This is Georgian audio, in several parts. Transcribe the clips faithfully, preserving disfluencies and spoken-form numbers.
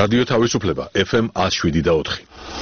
რადიო თავისუფლება ეფ ემ one oh seven და four.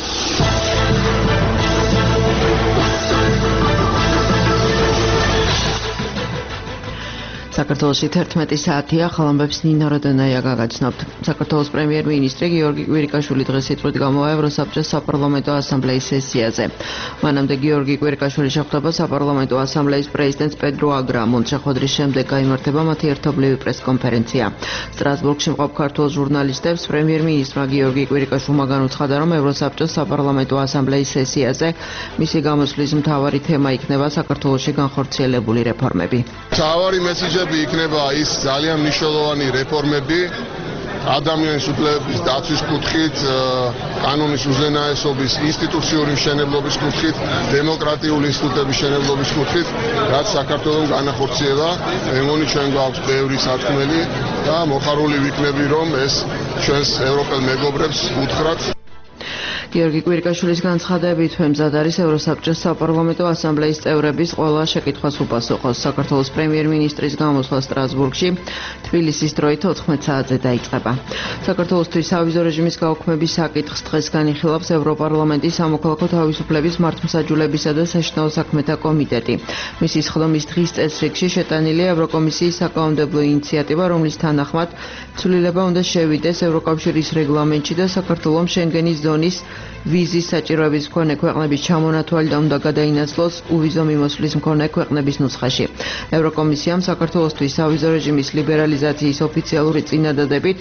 საქართველოში თერთმეტი საათია, ხალხებს ნინო როდონაია გაგაცნობთ. საქართველოს პრემიერ-მინისტრი გიორგი კვირიკაშვილი დღეს სიტყვით გამოვა ევროსაბჭოს საპარლამენტო ასამბლეის სესიაზე. მანამდე გიორგი კვირიკაშვილი შეხვდება საპარლამენტო ასამბლეის პრეზიდენტს პედრო აგრამონს. შეხვედრის შემდეგ გაიმართება მათი ერთობლივი პრესკონფერენცია. სტრასბურგში მყოფ ქართულ ჟურნალისტებს პრემიერ-მინისტრმა გიორგი კვირიკაშვილმა განუცხადა, რომ ევროსაბჭოს საპარლამენტო ასამბლეის სესიაზე მისი გამოსვლის მთავარი თემა იქნება საქართველოში განხორციელებული რეფორმები. მთავარი მესიჯი იქნება ის ძალიან მნიშვნელოვანი რეფორმები ადამიანის უფლებების დაცვის კუთხით, კანონის უზენაესობის, ინსტიტუციური მშენებლობის კუთხით, დემოკრატიული ინსტიტუტების მშენებლობის კუთხით, რაც საქართველოს განახორციელა. მე მგონი ჩვენ გვაქვს ბევრი სათქმელი და მოხარული ვიქნები, რომ ეს ჩვენს ევროპელ მეგობრებს უთხრათ. გიორგი კვირიკაშვილის განცხადებით მზად არის ევროსაბჭოს საპარლამენტო ასამბლეის წევრების ყველა შეკითხვას უპასუხოს. საქართველოს პრემიერ-მინისტრის გამოსვლა სტრასბურგში თბილისის დროით ოთხმეტ საათზე დაიწყება. საქართველოსთვის სავიზო რეჟიმის გაუქმების საკითხს დღეს განიხილავს ევროპარლამენტის სამოქალაქო თავისუფლების მართლმსაჯულებისა და საშინაო საქმეთა კომიტეტი. მისი სხდომის დღის წესრიგში შეტანილია ევროკომისიის საკანონმდებლო ინიციატივა, რომლის თანახმად ცვლილება უნდა შევიდეს ევროკავშირის რეგლამენტში და საქართველოს შენგენის ზონის ვიზის საჭიროების მქონე ქვეყნების ჩამონათვალი და უნდა გადაინაცვლოს უვიზო მიმოსვლის მქონე ქვეყნების ნუსხაში. ევროკომისიამ საქართველოსთვის სავიზო რეჟიმის ლიბერალიზაციის ოფიციალური წინადადებით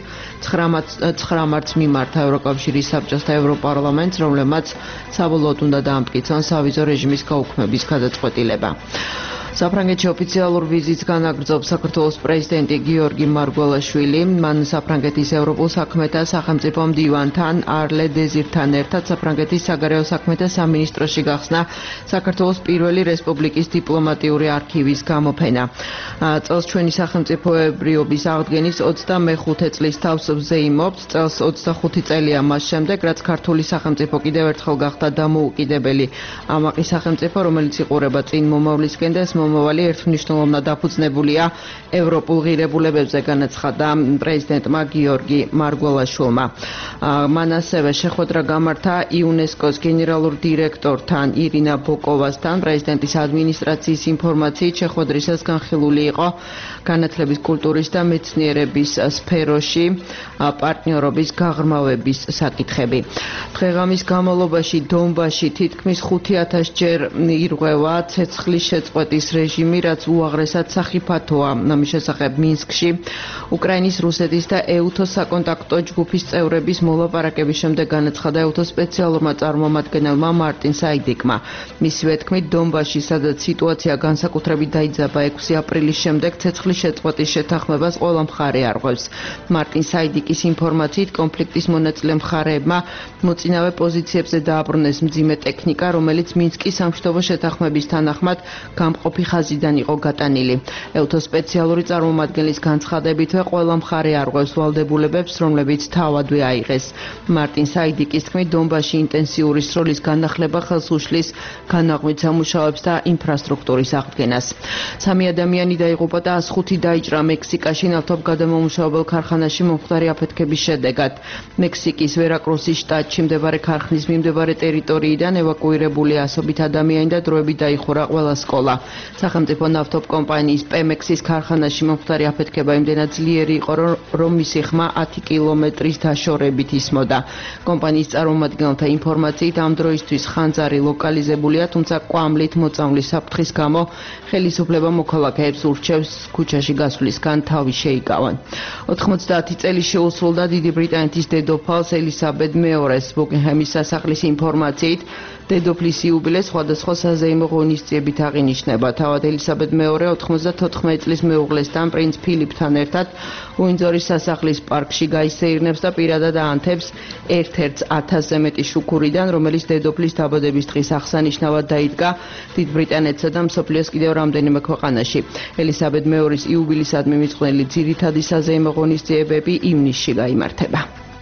ცხრა მარტს მიმართა ევროკავშირის საბჭოს და ევროპარლამენტს, რომლებმაც საბოლოოდ უნდა დაამტკიცონ სავიზო რეჟიმის გაუქმების გადაწყვეტილება. საფრანგეთში ოფიციალურ ვიზიტს განაგრძობს საქართველოს პრეზიდენტი გიორგი მარგველაშვილი. მან საფრანგეთის ევროპულ საქმეთა სახელმწიფო მდივანთან არლე დეზირთან ერთად საფრანგეთის საგარეო საქმეთა სამინისტროში გახსნა საქართველოს პირველი რესპუბლიკის დიპლომატიური არქივის გამოფენა. წელს ჩვენი სახელმწიფოებრიობის აღდგენის ოცდამეხუთე წლის თავს ვზეიმობთ. წელს ოცდახუთი წელია მას შემდეგ, რაც ქართული სახელმწიფო კიდევ ერთხელ გახდა დამოუკიდებელი ამაყი სახელმწიფო, რომელიც იყურება წინ მომავლისკენ და მომავალი ერთმნიშვნელოვნად დაფუძნებულია ევროპულ ღირებულებებზე, განაცხადა პრეზიდენტმა გიორგი მარგველაშვილმა. მან ასევე შეხვედრა გამართა იუნესკოს გენერალურ დირექტორთან ირინა ბოკოვასთან. პრეზიდენტის ადმინისტრაციის ინფორმაციით შეხვედრისას განხილული იყო განათლების, კულტურის და მეცნიერების სფეროში პარტნიორობის გაღრმავების საკითხები. დღეღამის განმავლობაში დონბასში თითქმის ხუთი ათას ჯერ ირღვევა ცეცხლის შეწყვეტის რეჟიმი, რაც უაღრესად სახიფათოა. ამის შესახებ მინსკში უკრაინის, რუსეთის და ეუთოს საკონტაქტო ჯგუფის წევრების მოლაპარაკების შემდეგ განაცხადა ეუთოს სპეციალურმა წარმომადგენელმა მარტინ საიდიკმა. მისივე თქმით, დონბასში, სადაც სიტუაცია განსაკუთრებით დაიძაბა ექვსი აპრილის შემდეგ, ცეცხლის შეწყვეტის შეთანხმებას ყველა მხარე არღვევს. მარტინ საიდიკის ინფორმაციით, კონფლიქტის მონაწილე მხარეებმა მოწინავე პოზიციებზე დააბრუნეს მძიმე ტექნიკა, რომელიც მინსკის სამშვიდობო შეთანხმების თანახმად გამყოფი ხაზიდან იყო გატანილი. ეუთოს სპეციალური წარმომადგენლის განცხადებითვე ყველა მხარე არღვევს ვალდებულებებს, რომლებიც თავადვე აიღეს. მარტინ საიდიკის თქმით, დონბასში ინტენსიური სროლის განახლება ხელს უშლის განაღვით სამუშაოებს და ინფრასტრუქტურის აღდგენას. სამი ადამიანი დაიღუპა და ას ხუთი დაიჭრა მექსიკაში ნავთობგადამამუშავებელ ქარხანაში მომხდარი აფეთქების შედეგად. მექსიკის ვერაკრუსის შტატში მდებარე ქარხნის მიმდებარე ტერიტორიიდან ევაკუირებული ასობით ადამიანი და დროებით დაიხურა ყველა სკოლა. სახელმწიფო ნავთობკომპანიის პემექსის ქარხანაში მომხდარი აფეთქება იმდენად ძლიერი იყო, რომ მისი ხმა ათი კილომეტრის დაშორებით ისმოდა. კომპანიის წარმომადგენელთა ინფორმაციით, ამ დროისთვის ხანძარი ლოკალიზებულია, თუმცა კვამლით მოწამვლის საფრთხის გამო ხელისუფლება მოქალაქეებს ურჩევს ქუჩაში გასვლისგან თავი შეიკავან. ოთხმოცდაათი წელი შეუსრულდა დიდი ბრიტანეთის დედოფალს ელისაბედ მეორეს. ბუკინგჰემის სასახლის ინფორმაციით, დედოფლის იუბილე სხვადასხვა საზეიმო ღონისძიებით აღინიშნება. თავად ელისაბედ მეორე ოთხმოცდათოთხმეტი წლის მეუღლესთან, პრინც ფილიპთან ერთად უინძორის სასახლის პარკში გაისეირნებს და პირადად აანთებს ერთ-ერთს ათასზე მეტი შუქურიდან, რომელიც დედოფლის დაბადების დღის აღსანიშნავად დაიდგა დიდ ბრიტანეთსა და მსოფლიოს კიდევ რამდენიმე ქვეყანაში. ელისაბედ მეორის იუბილისადმი მიწყვნილი ძირითადი საზეიმო ღონისძიებები ივნისში გაიმართება.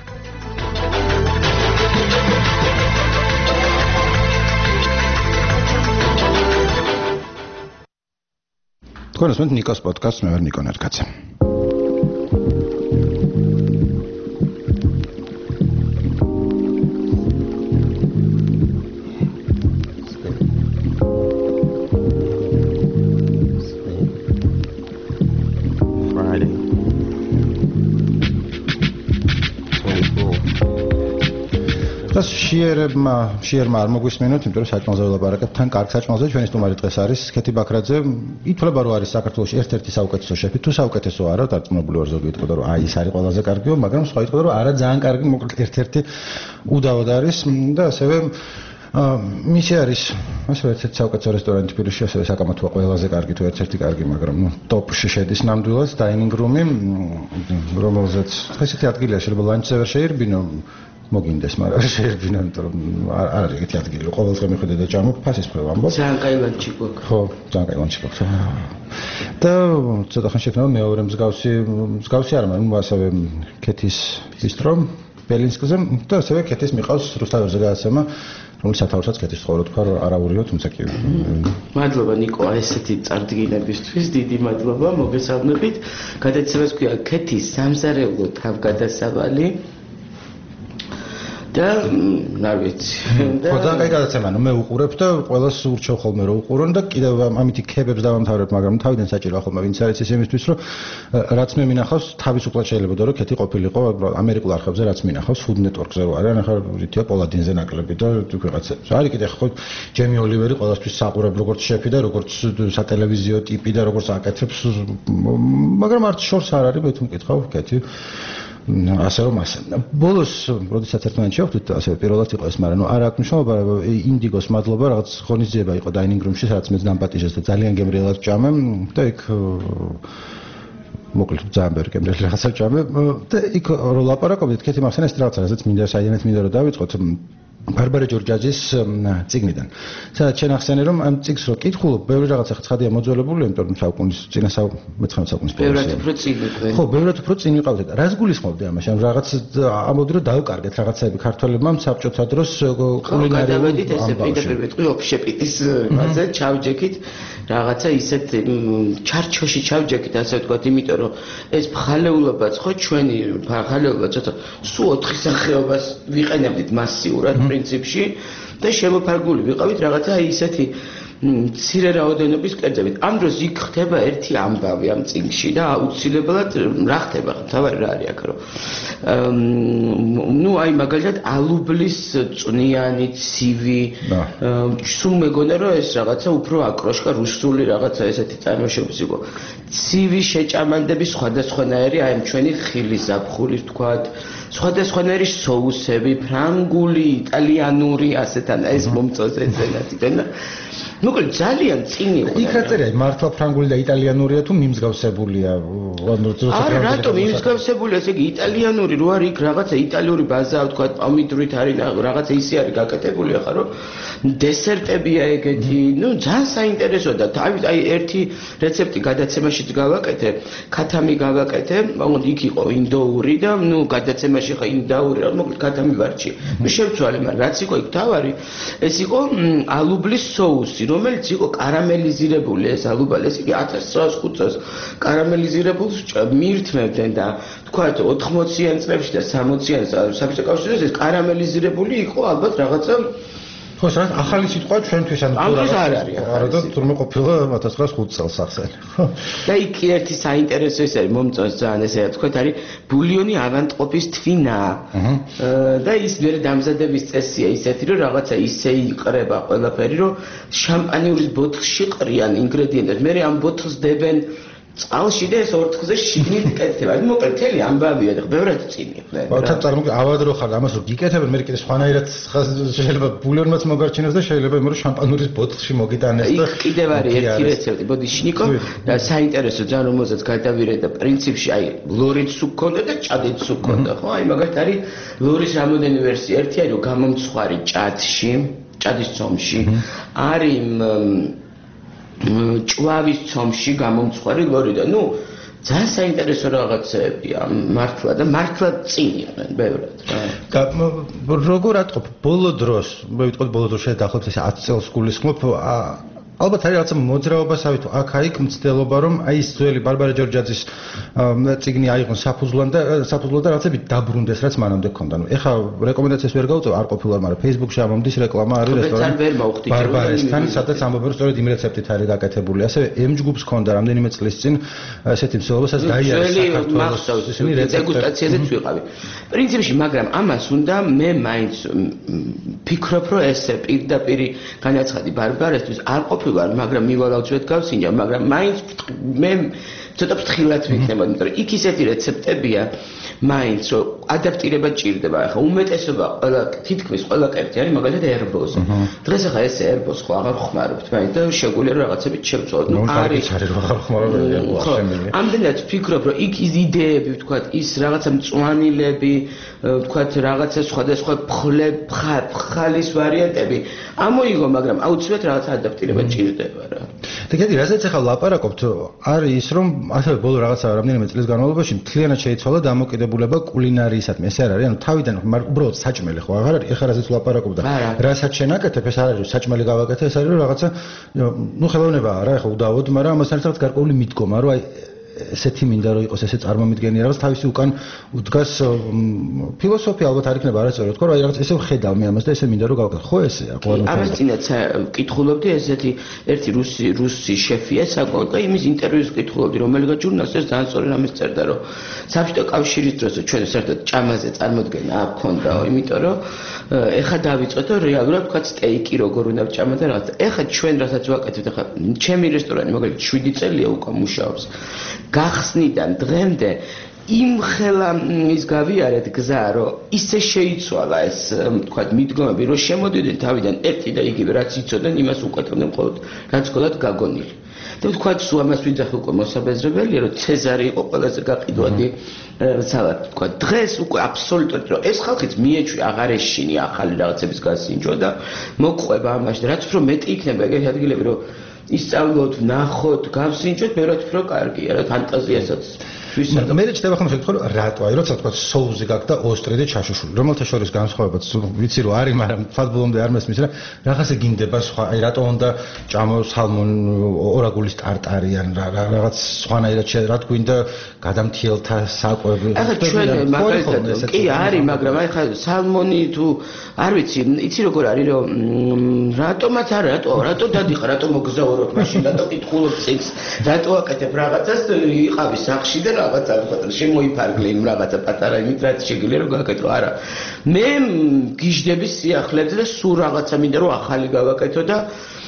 თქვენ უსმენთ ნიკოს პოდკასტს, მე ვარ ნიკო ნერკაძე. მშიერებმა მშიერმა არ მოგვისმენოთ, იმიტომ რომ საჭმელზე ვლაპარაკებთ, თან კარგ საჭმელზე ჩვენი სტუმარი დღეს არის ქეთი ბაქრაძე. ითვლება რომ არის საქართველოში ერთ-ერთი საუკეთესო შეფი, თუ საუკეთესო არა, დარწმუნებული ვარ ზოგი იტყოდა რომ აი ეს არის ყველაზე კარგიო, მაგრამ სხვა იტყოდა რომ არა ძალიან კარგი, მოკლედ ერთ-ერთი უდავოდ არის და ასევე მისი არის ასევე ერთ-ერთი საუკეთესო რესტორანი თბილისში, ასევე საკამათოა ყველაზე კარგი თუ ერთ-ერთი კარგი, მაგრამ ნუ ტოპში შედის ნამდვილად დაინინგ რუმი, რომელზეც დღეს ისეთი ადგილია შეიძლება ლანჩზე ვერ შეირბინო, მოგინდეს, მაგრამ არ შეირბინო, იმიტომ რომ არ არის ეგეთი ადგილი, რომ ყოველდღე მიხვიდე და ჭამობ ფასის მხრივ ამბობ. ძალიან კაი ლანჩი გვაქვს. ხო, ძალიან კაი ლანჩი გვაქვს. და ცოტა ხანში იქნება მეორე მსგავსი მსგავსი არა, მაგრამ ასევე ქეთის ბისტრო ბელინსკზე და ასევე ქეთის მიყავს რუსთაველზე გადაცემა, რომელიც სათავესაც ქეთის ცხოვრობ თქვა არავურიო, თუმცა კი. მადლობა ნიკო, ესეთი წარდგინებისთვის, დიდი მადლობა, მოგესალმებით. გადაცემას ქვია ქეთის სამზარეულო თავგადასავალი. და არ ვიცი. ხო, ძალიან კაი გადაცემა, ნუ მე უყურებ და ყველას ურჩევ ხოლმე რომ უყურონ და კიდევ ამითი ქებებს დავამთავრებ, მაგრამ თავიდან საჭიროა ხოლმე ვინც არის ის იმისთვის, რომ რაც მე მინახავს, თავისუფლად შეიძლება რომ ქეთი ყოფილიყო ამერიკულ არხებზე, რაც მინახავს, Food Network-ზე რო არის, ახლა რითია პოლადინზე ნაკლები და ვიღაცებს. არის კიდე ხო ჯემი ოლივერი ყველასთვის საყურებ როგორც შეფი და როგორც სატელევიზიო ტიპი და როგორც აკეთებს, მაგრამ არც შორს არ არის, მე თუ მკითხავ ქეთი. ასე რომ ასე. ბოლოს, როდესაც ერთმანეთს შევხვდით, ასე პირველად იყო ეს, მაგრამ ნუ არ აქვს მნიშვნელობა, ინდიგოს მადლობა, რაღაც ღონისძიება იყო დაინინგ რუმში, სადაც მეც დამპატიჟეს და ძალიან გემრიელად ჭამე და იქ მოკლედ ძალიან ბევრი გემრიელი რაღაცა ჭამე და იქ რო ლაპარაკობდით, ქეთი მახსენა ეს რაღაცა, რაც მინდა საიდანაც მინდა რომ დავიწყოთ ბარბარე ჯორჯაძის წიგნიდან. სადაც შენ ახსენე რომ ამ წიგნს რო კითხულობ, ბევრი რაღაცა ცხადია მოძველებული, იმიტომ რომ საუკუნის წინა მეცხრამეტ საუკუნის ბევრად უფრო წინ ვიყავით. ხო, ბევრად უფრო წინ ვიყავით და რას გულისხმობდი ამაში? ანუ რაღაც ამბობდი რომ დავკარგეთ რაღაცაები ქართველებმა საბჭოთა დროს კულინარიულ გადავედით ესე პირდაპირ ვიტყვი ოფშეპიტის მასე ჩავჯექით რაღაცა ისეთ ჩარჩოში ჩავჯექით ასე ვთქვათ, იმიტომ რომ ეს ფხალეულობაც ხო ჩვენი ფხალეულობა ცოტა სულ ოთხი სახეობას ვიყენებდით მასიურად პრინციპში და შემოფარგლული ვიყავით რაღაცა ისეთი მცირე რაოდენობის კერძებით. ამ დროს იქ ხდება ერთი ამბავი ამ წიგნში და აუცილებლად რა ხდება, თავარი რა არის აქ რომ ნუ აი მაგალითად ალუბლის წვნიანი ცივი სულ მეგონა რომ ეს რაღაცა უფრო აკროშკა რუსული რაღაცა ესეთი წარმოშობის იყო. ცივი შეჭამანდები სხვადასხვანაირი, აი ამ ჩვენი ხილის ზაფხულის თქვათ, სხვადასხვანაირი სოუსები, ფრანგული, იტალიანური ასეთანა ეს მომწონს ეცენათიდან და მოკლედ ძალიან წინ იყო. იქ რა წერია, მართლა ფრანგული და იტალიანურია თუ მიმსგავსებულია? არა, რატომ მიმსგავსებულია? ესე იგი იტალიანური რო არის იქ რაღაცა იტალიური ბაზაა, თქვა პომიდრით არის რაღაცა ისე არის გაკეთებული, ახლა რომ დესერტებია ეგეთი, ნუ ძალიან საინტერესოა და აი ერთი რეცეპტი გადაცემაშიც გავაკეთე, ქათამი გავაკეთე, მაგრამ იქ იყო ინდოური და ნუ გადაცემაში ხა ინდოური, მოკლედ ქათამი ვარჩი. მე შევცვალე, მაგრამ რაც იყო იქ თავარი, ეს იყო ალუბლის соуსი, რომელიც იყო კარამელიზირებული ეს ალუბალი, ეს იგი ათას ცხრაას ხუთ წელს კარამელიზირებულს მირთმევდნენ და თქვათ ოთხმოციან წლებში და სამოციან საბჭოთა კავშირში ეს კარამელიზირებული იყო ალბათ რაღაცა ხო, სადაც ახალი სიტყვა ჩვენთვის ანუ არ არის. არა და თურმე ყოფილა ათას ცხრაას ხუთ წელს ახსენე. და იქ ერთი საინტერესო ის არის, მომწონს ძალიან ესე თქვათ, არის ბულიონი ავანტყოფის თვინა. და ის მერე დამზადების წესია ისეთი, რომ რაღაცა ისე იყრება ყველაფერი, რომ შამპანიურის ბოთლში ყრიან ინგრედიენტებს. მერე ამ ბოთლს დებენ წყალში და ეს ორთხზე შიგნით კეთდება. მოკლედ მთელი ამბავია და ბევრად წინი ხდება. ბავშვად წარმოგიდგენ, ავადრო ხარ ამას რომ გიკეთებენ, მე კიდე სხვანაირად შეიძლება ბულიონმაც მოგარჩინოს და შეიძლება იმერო შამპანურის ბოთლში მოგიტანეს და იქ კიდევ არის ერთი რეცეპტი, ბოდი შნიკო და საინტერესო ძალიან რომელზეც გადავირე და პრინციპში აი ლორიც სულ ქონდა და ჭადიც სულ ქონდა, ხო? აი მაგათ არის ლორის რამოდენი ვერსია. ერთი არის რომ გამომცხვარი ჭადში, ჭადის ცომში, არის ჭვავის ცომში გამომცხვარი ლორი და ნუ ძალიან საინტერესო რაღაცებია მართლა და მართლა წინ იყვნენ ბევრად რა. როგორ ატყობ ბოლო დროს, მე ვიტყოდ ბოლო დროს შეიძლება დაახლოებით ათი წელს გულისხმობ ალბათ არის რაღაცა მოძრაობასავი თუ აქ-აიქ მცდელობა რომ აი ის ძველი ბარბარე ჯორჯაძის წიგნი აიღონ საფუძვლად და საფუძვლად და რაღაცები დაბრუნდეს რაც მანამდე ქონდა. ნუ ეხლა რეკომენდაციას ვერ გავუწევ არ ყოფილა, მაგრამ Facebook-ში ამომდის რეკლამა არის რესტორანი ბარბარესთან, სადაც ამბობენ რომ სწორედ იმ რეცეპტით არის გაკეთებული. ასევე M ჯგუფს ქონდა რამდენიმე წლის წინ ესეთი მსვლელობა, სადაც დაიარეს საქართველოს ისინი დეგუსტაციაზეც ვიყავი. პრინციპში, მაგრამ ამას უნდა მე მაინც ფიქრობ რომ ესე პირდაპირ განაცხადი ბარბარესთვის არ ყოფილა, მაგრამ მივალავწვეთ გავსინჯა, მაგრამ მაინც მე ცოტა ფრთხილად ვიქნება, იმიტომ რომ იქ ისეთი რეცეპტებია მაინც რომ ადაპტირება ჭირდება. ახლა უმეტესობა ყველა თითქმის ყველა კერძი არის მაგალითად ერბოზე. დღეს ახლა ეს ერბოს ხო აღარ ხმარობთ, მაინც და შეგვიძლია რაღაცებით შევწოდოთ. ნუ არის არის რომ აღარ ხმარობთ. ამდენად ვფიქრობ რომ იქ ის იდეები, ვთქვათ, ის რაღაცა მწვანილები, ვთქვათ, რაღაცა სხვადასხვა ფხალის ვარიანტები ამოიღო, მაგრამ აუცილებლად რაღაცა ადაპტირება ჭირდება რა. და კიდე რასაც ახლა ლაპარაკობთ, არის ის რომ ასევე ბოლო რაღაცა რამდენიმე წლის განმავლობაში მთლიანად შეიცვალა დამოკიდებულება კულინარიისადმი. ეს არ არის, ანუ თავიდან უბრალოდ საჭმელი ხო აღარ არის. ეხლა რასაც ლაპარაკობ და რასაც შენაკეთებ, ეს არ არის საჭმელი გავაკეთე, ეს არის რომ რაღაცა ნუ ხელოვნებაა რა, ეხლა უდავოდ, მაგრამ ამასთან ერთად გარკვეული მიდგომა, რომ აი ესეთი მინდა რომ იყოს ესე წარმომიდგენია, რაღაც თავისი უკან უდგას ფილოსოფია ალბათ არ იქნება არასწორი თქო, რომ აი რაღაც ესე ვხედავ მე ამას და ესე მინდა რომ გავაკეთო. ხო ესეა, ყოველ ამას წინაც ვკითხულობდი ესეთი ერთი რუსი რუსი შეფია საკონტ და იმის ინტერვიუს ვკითხულობდი, რომელიღაც ჟურნალისტს ძალიან სწორი რამეს წერდა, რომ საბჭოთა კავშირის დროს ჩვენ საერთოდ ჭამაზე წარმოდგენა არ ქონდაო, იმიტომ რომ ეხა დავიწყეთ რომ რეალურად თქვა სტეიკი როგორ უნდა ვჭამა და რაღაც. ეხა ჩვენ რასაც ვაკეთებთ, ეხა ჩემი რესტორანი მაგალითად შვიდი წელია უკვე მუშაობს. გახსნიდან დღემდე იმ ხელა ის გავიარეთ გზა, რომ ისე შეიცვალა ეს თქვა მიდგომები, რომ შემოდიდნენ თავიდან ერთი და იგივე რაც იცოდნენ, იმას უკეთებდნენ მხოლოდ რაც ქონდათ გაგონილი. და თქვა სულ ამას ვიძახი უკვე მოსაბეზრებელია, რომ ცეზარი იყო ყველაზე გაყიდვადი სალატ. თქვა დღეს უკვე აბსოლუტურად რომ ეს ხალხიც მიეჩვი აღარ ეშინი ახალი რაღაცების გასინჯვა და მოყვება ამაში, რაც უფრო მეტი იქნება ეგეთი ადგილები, რომ ისწავლოთ, ნახოთ, გავსინჯოთ, მე რა თქმა უნდა კარგია, რა ფანტაზიასაც ვისადო. მე რჩება ხომ შეგთხოვ რომ რატო აი როცა თქვა სოუსი გაქვს და ოსტრი და ჩაშოშული, რომელთა შორის განსხვავებაც ვიცი რომ არის, მაგრამ ფათბოლომდე არ მესმის რა, რაღაცა გინდება სხვა, აი რატო უნდა ჭამო სალმონ ორაგულის ტარტარი ან რაღაც სხვანაირად რა გვინდა გადამთიელთა საკვები. ახლა ჩვენ მაგალითად კი არის, მაგრამ აი ხა სალმონი თუ არ ვიცი, იცი როგორ არის რომ რატომაც არ რატო რატო დადიხარ, რატო მოგზაურობ მაშინ, რატო კითხულობ წიგნს, რატო აკეთებ რაღაცას, იყავი სახში და რაღაცა ვთქვათ, შემოიფარგლე იმ რაღაცა პატარა იმით, რაც შეგვიძლია რომ გააკეთო, არა. მე გიждდები სიახლეზე და სულ რაღაცა მინდა რომ ახალი გავაკეთო და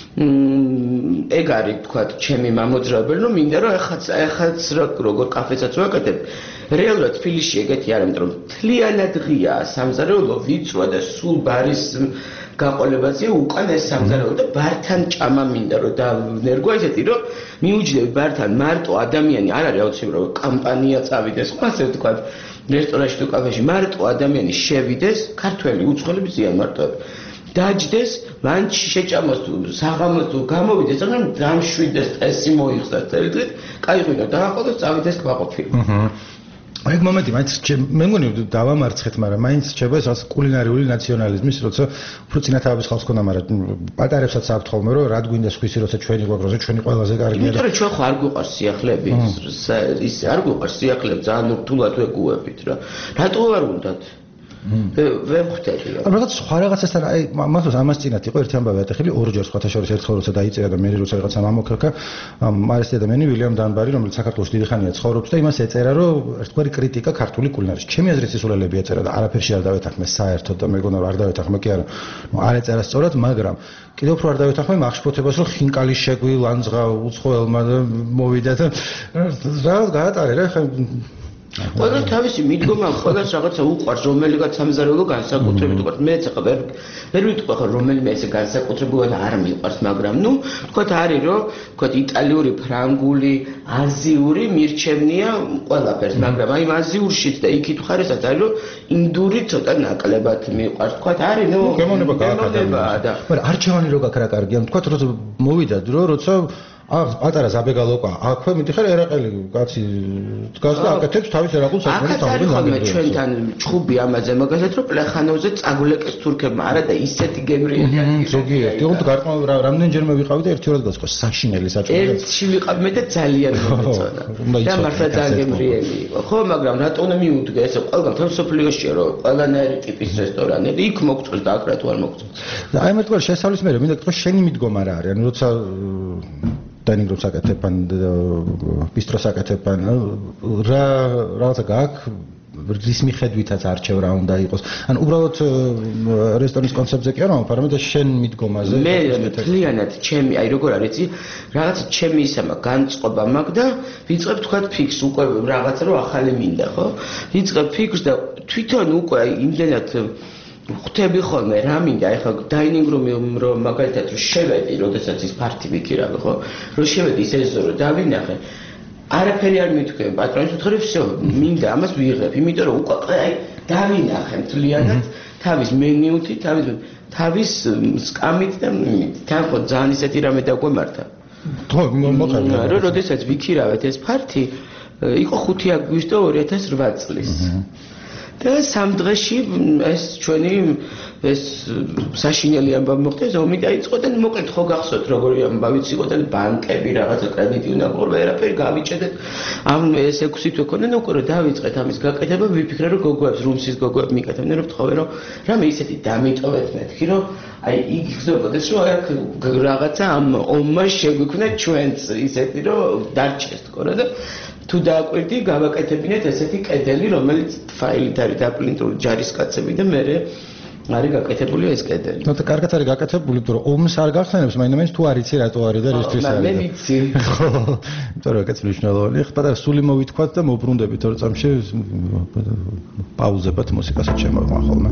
ეგ არის ვთქვათ, ჩემი მამოძრავებელი, რომ მინდა რომ ეხაც ეხაც როგორ კაფესაც ვაკეთებ. რეალურად თბილისში ეგეთი არ, იმიტომ რომ მთლიანად ღია სამზარეულო ვიცვა და სულ ბარის გაყოლებაზე უკან ეს სამზარეულო და ბართან ჭამა მინდა რომ დავნერგო ესეთი რომ მიუჯდები ბართან მარტო ადამიანი არ არის აუცილებლად რომ კამპანია წავიდეს ხო ასე ვთქვათ რესტორანში თუ კაფეში მარტო ადამიანი შევიდეს ქართველი უცხოელები ზიან მარტოები დაჯდეს ლანჩი შეჭამოს თუ საღამოს თუ გამოვიდეს მაგრამ დამშვიდეს წესი მოიხსნას წელი დღით კაი ღვინო დააყოლოს წავიდეს კმაყოფილი აი მომენტი მაინც მე მგონი დავამარცხეთ, მაგრამ მაინც რჩება ეს კულინარიული ნაციონალიზმის, როცა უფრო წინათავების ხალხს ქონდა, მაგრამ პატარებსაც აქვთ ხოლმე, რომ რად გვინდა სხვისი, როცა ჩვენი გვაქვს, როცა ჩვენი ყველაზე კარგია. იმიტომ რომ ჩვენ ხო არ გვიყვარს სიახლეები, ის არ გვიყვარს სიახლეები, ძალიან რთულად ვეგუებით რა. რატო არ უნდათ? ვერ ხვდები. რაღაც სხვა რაღაცასთან აი მართლაც ამას წინათ იყო ერთი ამბავი ატეხილი ორჯერ სხვათა შორის ერთხელ როცა დაიწერა და მე როცა რაღაცა მამოქრქა მარესტი ადამიანი ვილიამ დანბარი რომელიც საქართველოს დიდი ხანია ცხოვრობს და იმას ეწერა რომ ერთგვარი კრიტიკა ქართული კულინარიის. ჩემი აზრით სისულელები ეწერა და არაფერში არ დავეთანხმე საერთოდ და მეგონა რომ არ დავეთანხმე კი არა. ნუ არ ეწერა სწორად, მაგრამ კიდევ უფრო არ დავეთანხმე მახშფოთებას რომ ხინკალი შეგვი ლანძღა უცხოელმა და მოვიდა და რაღაც გაატარე რა ხა ყველა თავისი მიდგომა ყველას რაღაცა უყვარს რომელიღაც სამზარეულო განსაკუთრებით უყვარს მეც ახლა ვერ ვერ ვიტყვი ახლა რომელიმე ესე განსაკუთრებულად არ მიყვარს მაგრამ ნუ თქვათ არის რომ თქვათ იტალიური ფრანგული აზიური მირჩევნია ყველაფერს მაგრამ აი აზიურშიც და იქით ხარესაც არის რომ ინდური ცოტა ნაკლებად მიყვარს თქვათ არის ნუ გემოვნება გააკადა და მაგრამ არჩევანი რო გაქვს რა კარგია თქვათ როცა მოვიდა დრო როცა აა პატარა ზაბეგალოკა აქვე მიდიხარ ერაყელი კაცი დგას და აკეთებს თავის ერაყულ საქმეს თამბი ხოლმე ჩვენთან ჩხუბი ამაზე მაგალითად რომ პლეხანოვზე წაგულეკეს თურქებმა არა და ისეთი გემრიელი ზოგიერთი თუნდაც გარკვეულ რამდენჯერმე ვიყავი და ერთი ორად გასყო საშინელი საჭმელი ერთში ვიყავ მე და ძალიან მომეწონა და მართლა ძალიან გემრიელი იყო ხო მაგრამ რატო უნდა მიუდგე ესე ყველგან თელ სოფლიოშია რომ ყველანაირი ტიპის რესტორანები იქ მოგწონს და აქ რატო არ მოგწონს და აი მე თქვა შესავლის მე მინდა გითხო შენი მიდგომა რა არის ანუ როცა dining room საკეთებან ბისტროს საკეთებან რა რაღაცა გაქვს რის მიხედვითაც არჩევ რა უნდა იყოს ან უბრალოდ რესტორნის კონცეფტზე კი არ ვამბობ არამედ შენ მიდგომაზე მე მთლიანად ჩემი აი როგორ არის იცი რაღაცა ჩემი ისამა განწყობა მაქვს და ვიწყებ თქვა ფიქს უკვე რაღაცა რომ ახალი მინდა ხო ვიწყებ ფიქს და თვითონ უკვე აი იმდენად ხვდები ხოლმე რა მინდა ეხლა dining room-ი რომ მაგალითად რომ შევედი, როდესაც ის ფართი ვიქირავი ხო, რომ შევედი ის ეზო რომ დავინახე, არაფერი არ მithქვია, პატრონის უთხარი всё, მინდა ამას ვიღებ, იმიტომ რომ უკვე აი დავინახე მთლიანად თავის მენიუთი, თავის თავის სკამით და თან ხო ძალიან ისეთი რამე დაგვემართა. ხო, მოხერხდა. რომ როდესაც ვიქირავეთ ეს ფართი, იყო ხუთი აგვისტო ორი ათას რვა წლის. და სამ დღეში ეს ჩვენი ეს საშინელი ამბავი მოხდა ზომი დაიწყო და მოკლედ ხო გახსოვთ როგორი ამბავიც იყო და ბანკები რაღაცა კრედიტი უნდა ყურბა ერაფერი გავიჭედეთ ამ ეს ექვსი თვე ქონდა უკვე რომ დავიწყეთ ამის გაკეთება ვიფიქრე რომ გოგოებს რუმსის გოგოებს მიკეთებდნენ რომ თხოვე რომ რამე ისეთი დამიტოვეთ მეთქი რომ აი იგი ხდებოდეს რომ აქ რაღაცა ამ ომმა შეგვიქმნა ჩვენც ისეთი რომ დარჩეს თქო რა და თუ დააკვირდი გავაკეთებინეთ ესეთი კედელი რომელიც ფაილით არის დაპრინტული ჯარისკაცები და მე არის გაკეთებული ეს კედელი. ნუ და კარგად არის გაკეთებული, იმიტომ რომ ომს არ გახსენებს, მაინდა-მაინც თუ არ იცი რატო არის და რისთვის არის. მე ვიცი. ხო, იმიტომ რომ ეგეც მნიშვნელოვანია. ხოდა სული მოვითქვათ და მოვბრუნდებით ორ წამში პაუზებად მუსიკასაც შემოვიყვან ხოლმე.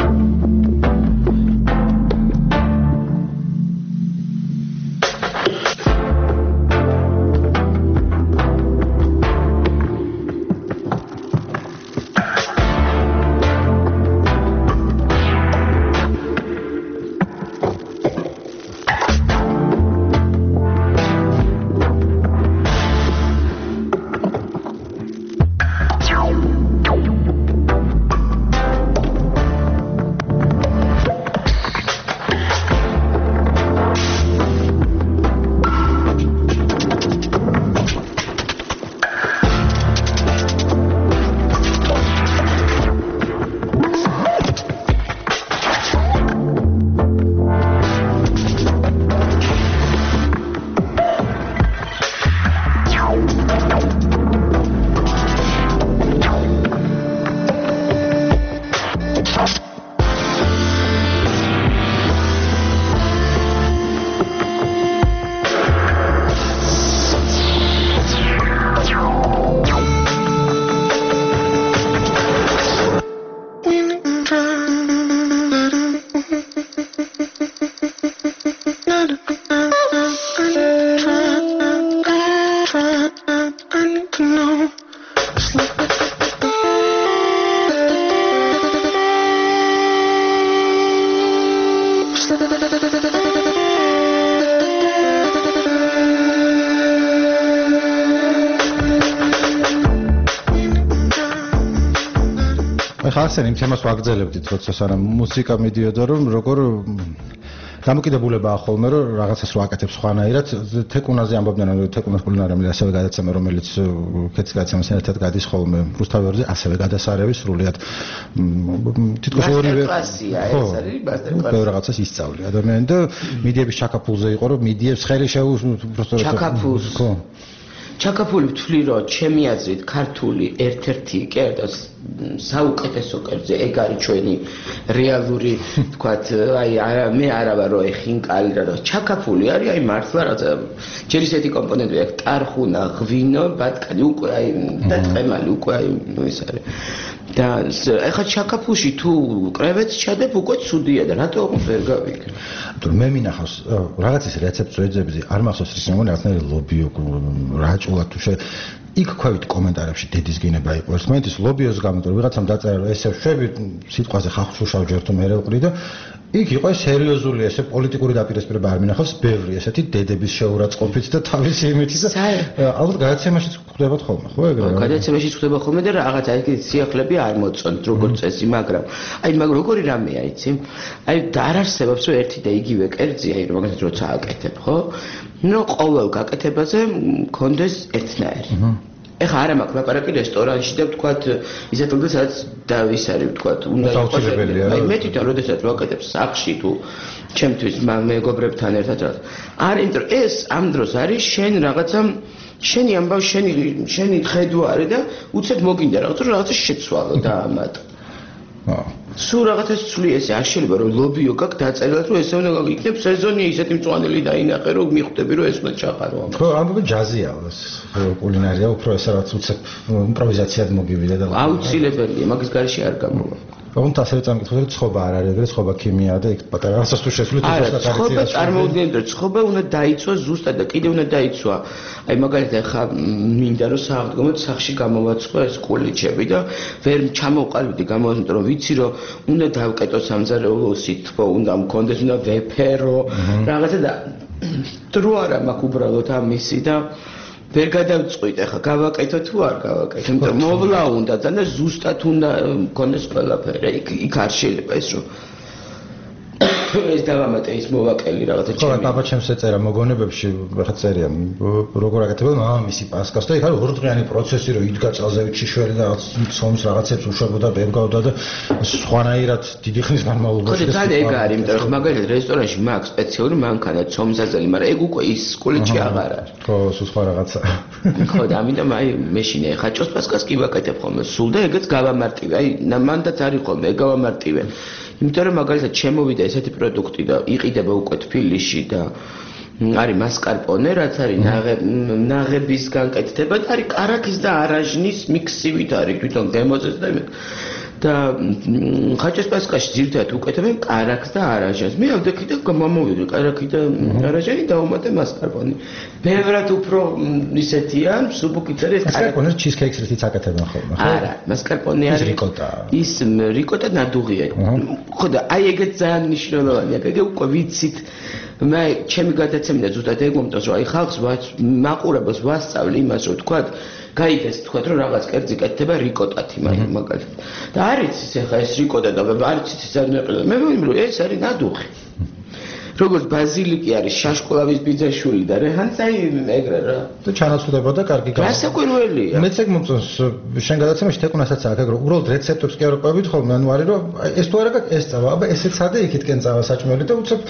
ხასენ იმ თემას ვაგრძელებდით, როცა სანამ მუსიკა მიდიოდა, რომ როგორ დამოკიდებულებაა ხოლმე, რომ რაღაცას რო აკეთებს სხვანაირად, თეკუნაზე ამბობდნენ, რომ თეკუნას კულინარიუმი ასევე გადაცემა, რომელიც ქეცის გადაცემასთან ერთად გადის ხოლმე რუსთავიორზე, ასევე გადასარევი სრულიად თითქოს ორივე კლასია ეს არის მასტერკლასი. ბევრ რაღაცას ისწავლე ადამიანი და მიდიების ჩაკაფულზე იყო, რომ მიდიებს ხელი შეუ უბრალოდ ჩაკაფულს. ხო. ჩაკაფული ვთვლი რომ ჩემი აზრით ქართული ერთ-ერთი კი არა საუკეთესო კერძი ეგ არის ჩვენი რეალური თქვათ აი მე არა ვარ რომ ხინკალი რა ჩაკაფული არის აი მართლა რა ჯერ ისეთი კომპონენტი აქვს ტარხუნა ღვინო ბატკანი უკვე აი და წემალი უკვე აი ეს არის და ეხლა ჩაკაფულში თუ კრევეტს ჩადებ უკვე ცუდია და რატო ვერ გავიქრე თუ მე მინახავს რაღაცის რეცეპტს ვეძებდი არ მახსოვს ის მეგონა რაღაცნაირი ლობიო რაჭულად თუ შე იქ ქვევით კომენტარებში დედის გენება იყო ერთმანეთის ლობიოს გამო ვიღაცამ დაწერა რომ ესე შვები სიტყვაზე ხახუშავ ჯერ თუ მე ვყრი და იქ იყო სერიოზული ესე პოლიტიკური დაპირისპირება არ მინახავს ბევრი ესეთი დედების შეურაცხყოფით და თავისი იმით და ალბათ გადაცემაშიც ხდებათ ხოლმე ხო ეგრე გადაცემაშიც ხდება ხოლმე და რაღაც აი სიახლეები არ მოწონთ როგორც წესი მაგრამ აი მაგ როგორი რამეა იცი აი არ არსებობს რომ ერთი და იგივე კერძი აი მაგას როცა აკეთებ ხო ნუ ყოველ გაკეთებაზე მქონდეს ერთნაირი ეხა არა მაქვს ლაპარაკი რესტორანში და ვთქვათ ისეთ დღეს სადაც დავის არის ვთქვათ უნდა იყოს აი მე თვითონ როდესაც ვაკეთებ სახლში თუ ჩემთვის მეგობრებთან ერთად რაღაც არ იმიტომ ეს ამ დროს არის შენ რაღაცა შენი ამბავი შენი შენი ხედვა არის და უცებ მოგინდა რაღაცა რაღაცა შეცვალო და ამათ სულ რაღაცას ცვლი ესე არ შეიძლება რომ ლობიო გაქვს დაწერილად რომ ესე უნდა გიქნებ სეზონი ისეთი მწვანელი დაინახე რომ მიხვდები რომ ეს უნდა ჩაყარო ხო ამბობენ ჯაზია კულინარია უფრო ესე რაც უცებ იმპროვიზაციად მოგივიდა და აუცილებელია მაგის გარეშე არ გამოვა თუმცა ასევე წამკითხოთ რომ ცხობა არ არის ეგრე ცხობა ქიმიაა და იქ პატარა რასაც თუ შესულით არა ცხობა წარმოუდგენლად რომ ცხობა უნდა დაიცვა ზუსტად და კიდე უნდა დაიცვა აი მაგალითად ხა მინდა რომ საავტომობილო სახში გამოვაცხო ეს კულიჩები და ვერ ჩამოვყალიბდი გამოვაცხო რომ ვიცი რომ უნდა დავკეტო სამზარეულო სითბო უნდა მქონდეს უნდა ვეფერო რაღაცა და დრო არა მაქვს უბრალოდ ამისი და ვერ გადავწყვიტ ახლა გავაკეთო თუ არ გავაკეთო იმიტომ მოვლა უნდა და ზუსტად უნდა მქონდეს ყველაფერი იქ იქ არ შეიძლება ეს რომ ეს დავამატე ის მოვაკელი რაღაცა ჩემი ხო პაპა ჩემს ეწერა მოგონებებში ხა წერია როგორ აკეთებდა მამამისი პასკას და იქ არის ორდღიანი პროცესი რომ იდგა წელზევით შიშველი და რაღაც ცომს რაღაცებს უშვებოდა ბებგავდა და სხვანაირად დიდი ხნის განმავლობაში ხო და ეგ არის იმიტომ რომ მაგალითად რესტორანში მაქვს სპეციალური მანქანა ცომსაზელი მაგრამ ეგ უკვე ის სკოლაში აღარ არის ხო სულ სხვა რაღაცა ხო და ამიტომ აი მეშინე ხაჭოს პასკას კი ვაკეთებ ხოლმე სულ და ეგეც გავამარტივე აი მანდაც არის ხოლმე ეგ გავამარტივე იმიტომ რომ მაგალითად შემოვიდა ესეთი პროდუქტი და იყიდება უკვე თბილისში და არის მასკარპონე რაც არის ნაღებისგან კეთდება და არის კარაქის და არაჟნის მიქსივით არის თვითონ გემოზეს და და ხაჭოს პასკაში ძირთად უკეთებენ კარაქს და არაჟანს მე ავდექი და მომოვიდი კარაქი და არაჟანი დავუმატე მასკარპონე ბევრად უფრო ისეთია სუბუკით არის მასკარპონეს ჩიზკეიქს რითიც აკეთებენ ხოლმე ხო არა მასკარპონე არის რიკოტა ის რიკოტა ნადუღია ხო და აი ეგეც ძალიან მნიშვნელოვანია ეგ უკვე ვიცით მე ჩემი გადაცემა ზუსტად ეგ მომწონს რომ აი ხალხს მაყურებელს ვასწავლი იმას რომ თქვა გაიგეს თქვა რომ რაღაც კერძი კეთდება რიკოტათი მაგალითად და არის ის ახლა ეს რიკოტა და არის ის არ მეყიდა მე ვიმბ რომ ეს არის ნადუღი როგორც ბაზილიკი არის შაშკოლავის ბიძაშვილი და რეჰანს აი ეგრე რა და ჩანაცვლება და კარგი გა გასაკვირველია მეც ეგ მომწონს შენ გადაცემაში თეკუნასაც აქ ეგრე უბრალოდ რეცეპტებს კი არ ყვებით ხოლმე ანუ არის რომ ეს თუ არა ეს წავა აბა ესეც სადა იქითკენ წავა საჭმელი და უცებ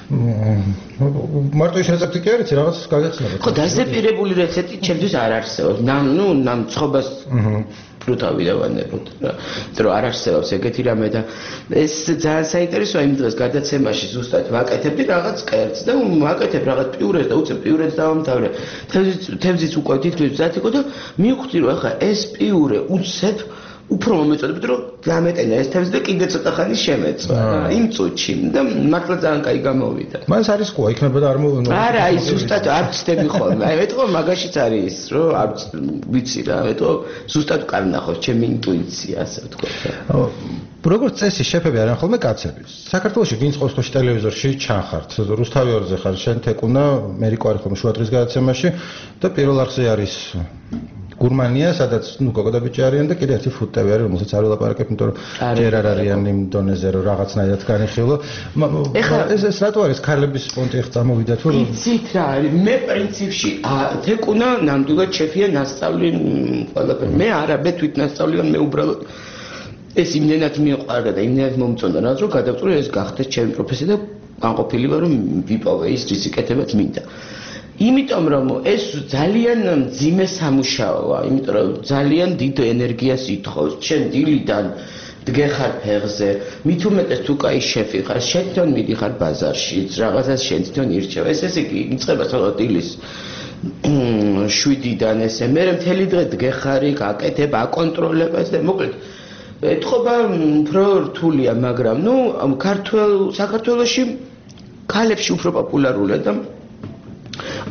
მარტო ის რეცეპტი კი არის რაღაც გაგეხსნება ხო დაზეპირებული რეცეპტი ჩემთვის არ არსებობს ნუ ნამ ცხობას პრუტავი დავანებოთ რა იმიტომ რომ არ არსებობს ეგეთი რამე და ეს ძალიან საინტერესოა იმ დროს გადაცემაში ზუსტად ვაკეთებდი რაღაც კერძს და ვაკეთებ რაღაც პიურეს და უცებ პიურეს დავამთავრე თევზიც უკვე თითქმის მზად იყო და მივხვდი რომ ახლა ეს პიურე უცებ უფრო მომეწოდებოდა რომ დამეტენა ეს თევზი და კიდე ცოტა ხანი შემეწვა იმ წუთში და მართლა ძალიან კაი გამოვიდა მას არის ყო იქნებოდა არ მოვიდა არა აი ზუსტად არ ვწდები ხოლმე აი მეტყო მაგაშიც არის ის რომ არ ვიცი რა მეტყო ზუსტად კარ ნახავს ჩემი ინტუიცია ასე ვთქვათ როგორც წესი შეფები არიან ხოლმე კაცები საქართველოში ვინც ყოველთვის ტელევიზორში ჩანხართ რუსთავი ორზე ხარ შენ თეკუნა მერიკო არის ხოლმე შუადღის გადაცემაში და პირველ არხზე არის გურმანია, სადაც ნუ გოგო და ბიჭი არიან და კიდე ერთი ფუტტევი არის, რომელსაც არ ვილაპარაკებ, იმიტომ რომ ჯერ არ არიან იმ დონეზე, რომ რაღაცნაირად განიხილო. ეს ეს რატო არის ქალების პონტი ხ წამოვიდა თუ? იცით რა არის, მე პრინციპში თეკუნა ნამდვილად შეფია ნასწავლი ყველაფერი. მე არა, მე თვით ნასწავლიდან მე უბრალოდ ეს იმენად მიყვარდა და იმენად მომწონდა, რაც რომ გადავწყვიტე ეს გახდეს ჩემი პროფესია და განყოფილი ვარ რომ ვიპოვე ის რის იკეთებაც მინდა. იმიტომ რომ ეს ძალიან მძიმე სამუშაოა, იმიტომ რომ ძალიან დიდ ენერგიას ითხოვს. შენ დილიდან დგეხარ ფეხზე, მით უმეტეს თუ კაი შეფი ხარ, შენ თვითონ მიდიხარ ბაზარში, რაღაცას შენ თვითონ ირჩევ. ეს ესე იგი იწყება ხოლმე დილის შვიდიდან ესე, მე მთელი დღე დგეხარი, გაკეთებ, აკონტროლებ ეს და მოკლედ ეთყობა უფრო რთულია, მაგრამ ნუ ქართულ საქართველოში ქალებში უფრო პოპულარულია და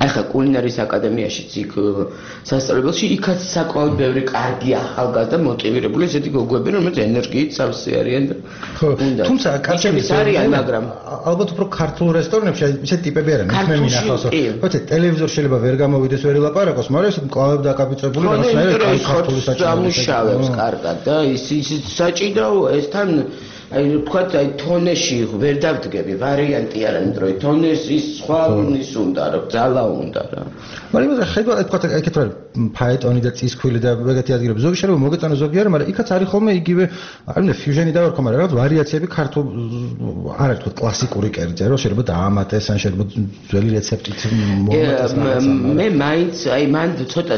აი ხა კულინარიის აკადემიაშიც იქ სასწავლებელში იქაც საკმაოდ ბევრი კარგი ახალგაზრდა მოტივირებული ესეთი გოგოები რომელიც ენერგიით სავსე არიან და უნდა თუმცა კაცების არიან მაგრამ ალბათ უფრო ქართულ რესტორნებში ისეთი ტიპები არიან მე მინახავს ხოთე ტელევიზორ შეიძლება ვერ გამოვიდეს ვერ ილაპარაკოს მაგრამ ეს მკლავებ დაკაბიწებული რაღაცნაირად კაი ქართული საჭიროებებს კარგად და ის ის საჭიროა ეს თან აი თქვა აი თონეში ვერ დავდგები ვარიანტი არა იმიტომ რომ თონეში სხვა ის უნდა რა ძალა უნდა რა მაგრამ ხედვა თქვა ეგეთ რა ფაეტონი და წისქვილი და ეგეთი ადგილები ზოგი შეიძლება მოგეწონოს ზოგი არა მაგრამ იქაც არის ხოლმე იგივე არ მინდა ფიუჟენი დავარქო მაგრამ რაღაც ვარიაციები ქართულ არა თქვა კლასიკური კერძია რომ შეიძლება დაამატეს ან შეიძლება ძველი რეცეპტით მომატეს მე მაინც აი მან ცოტა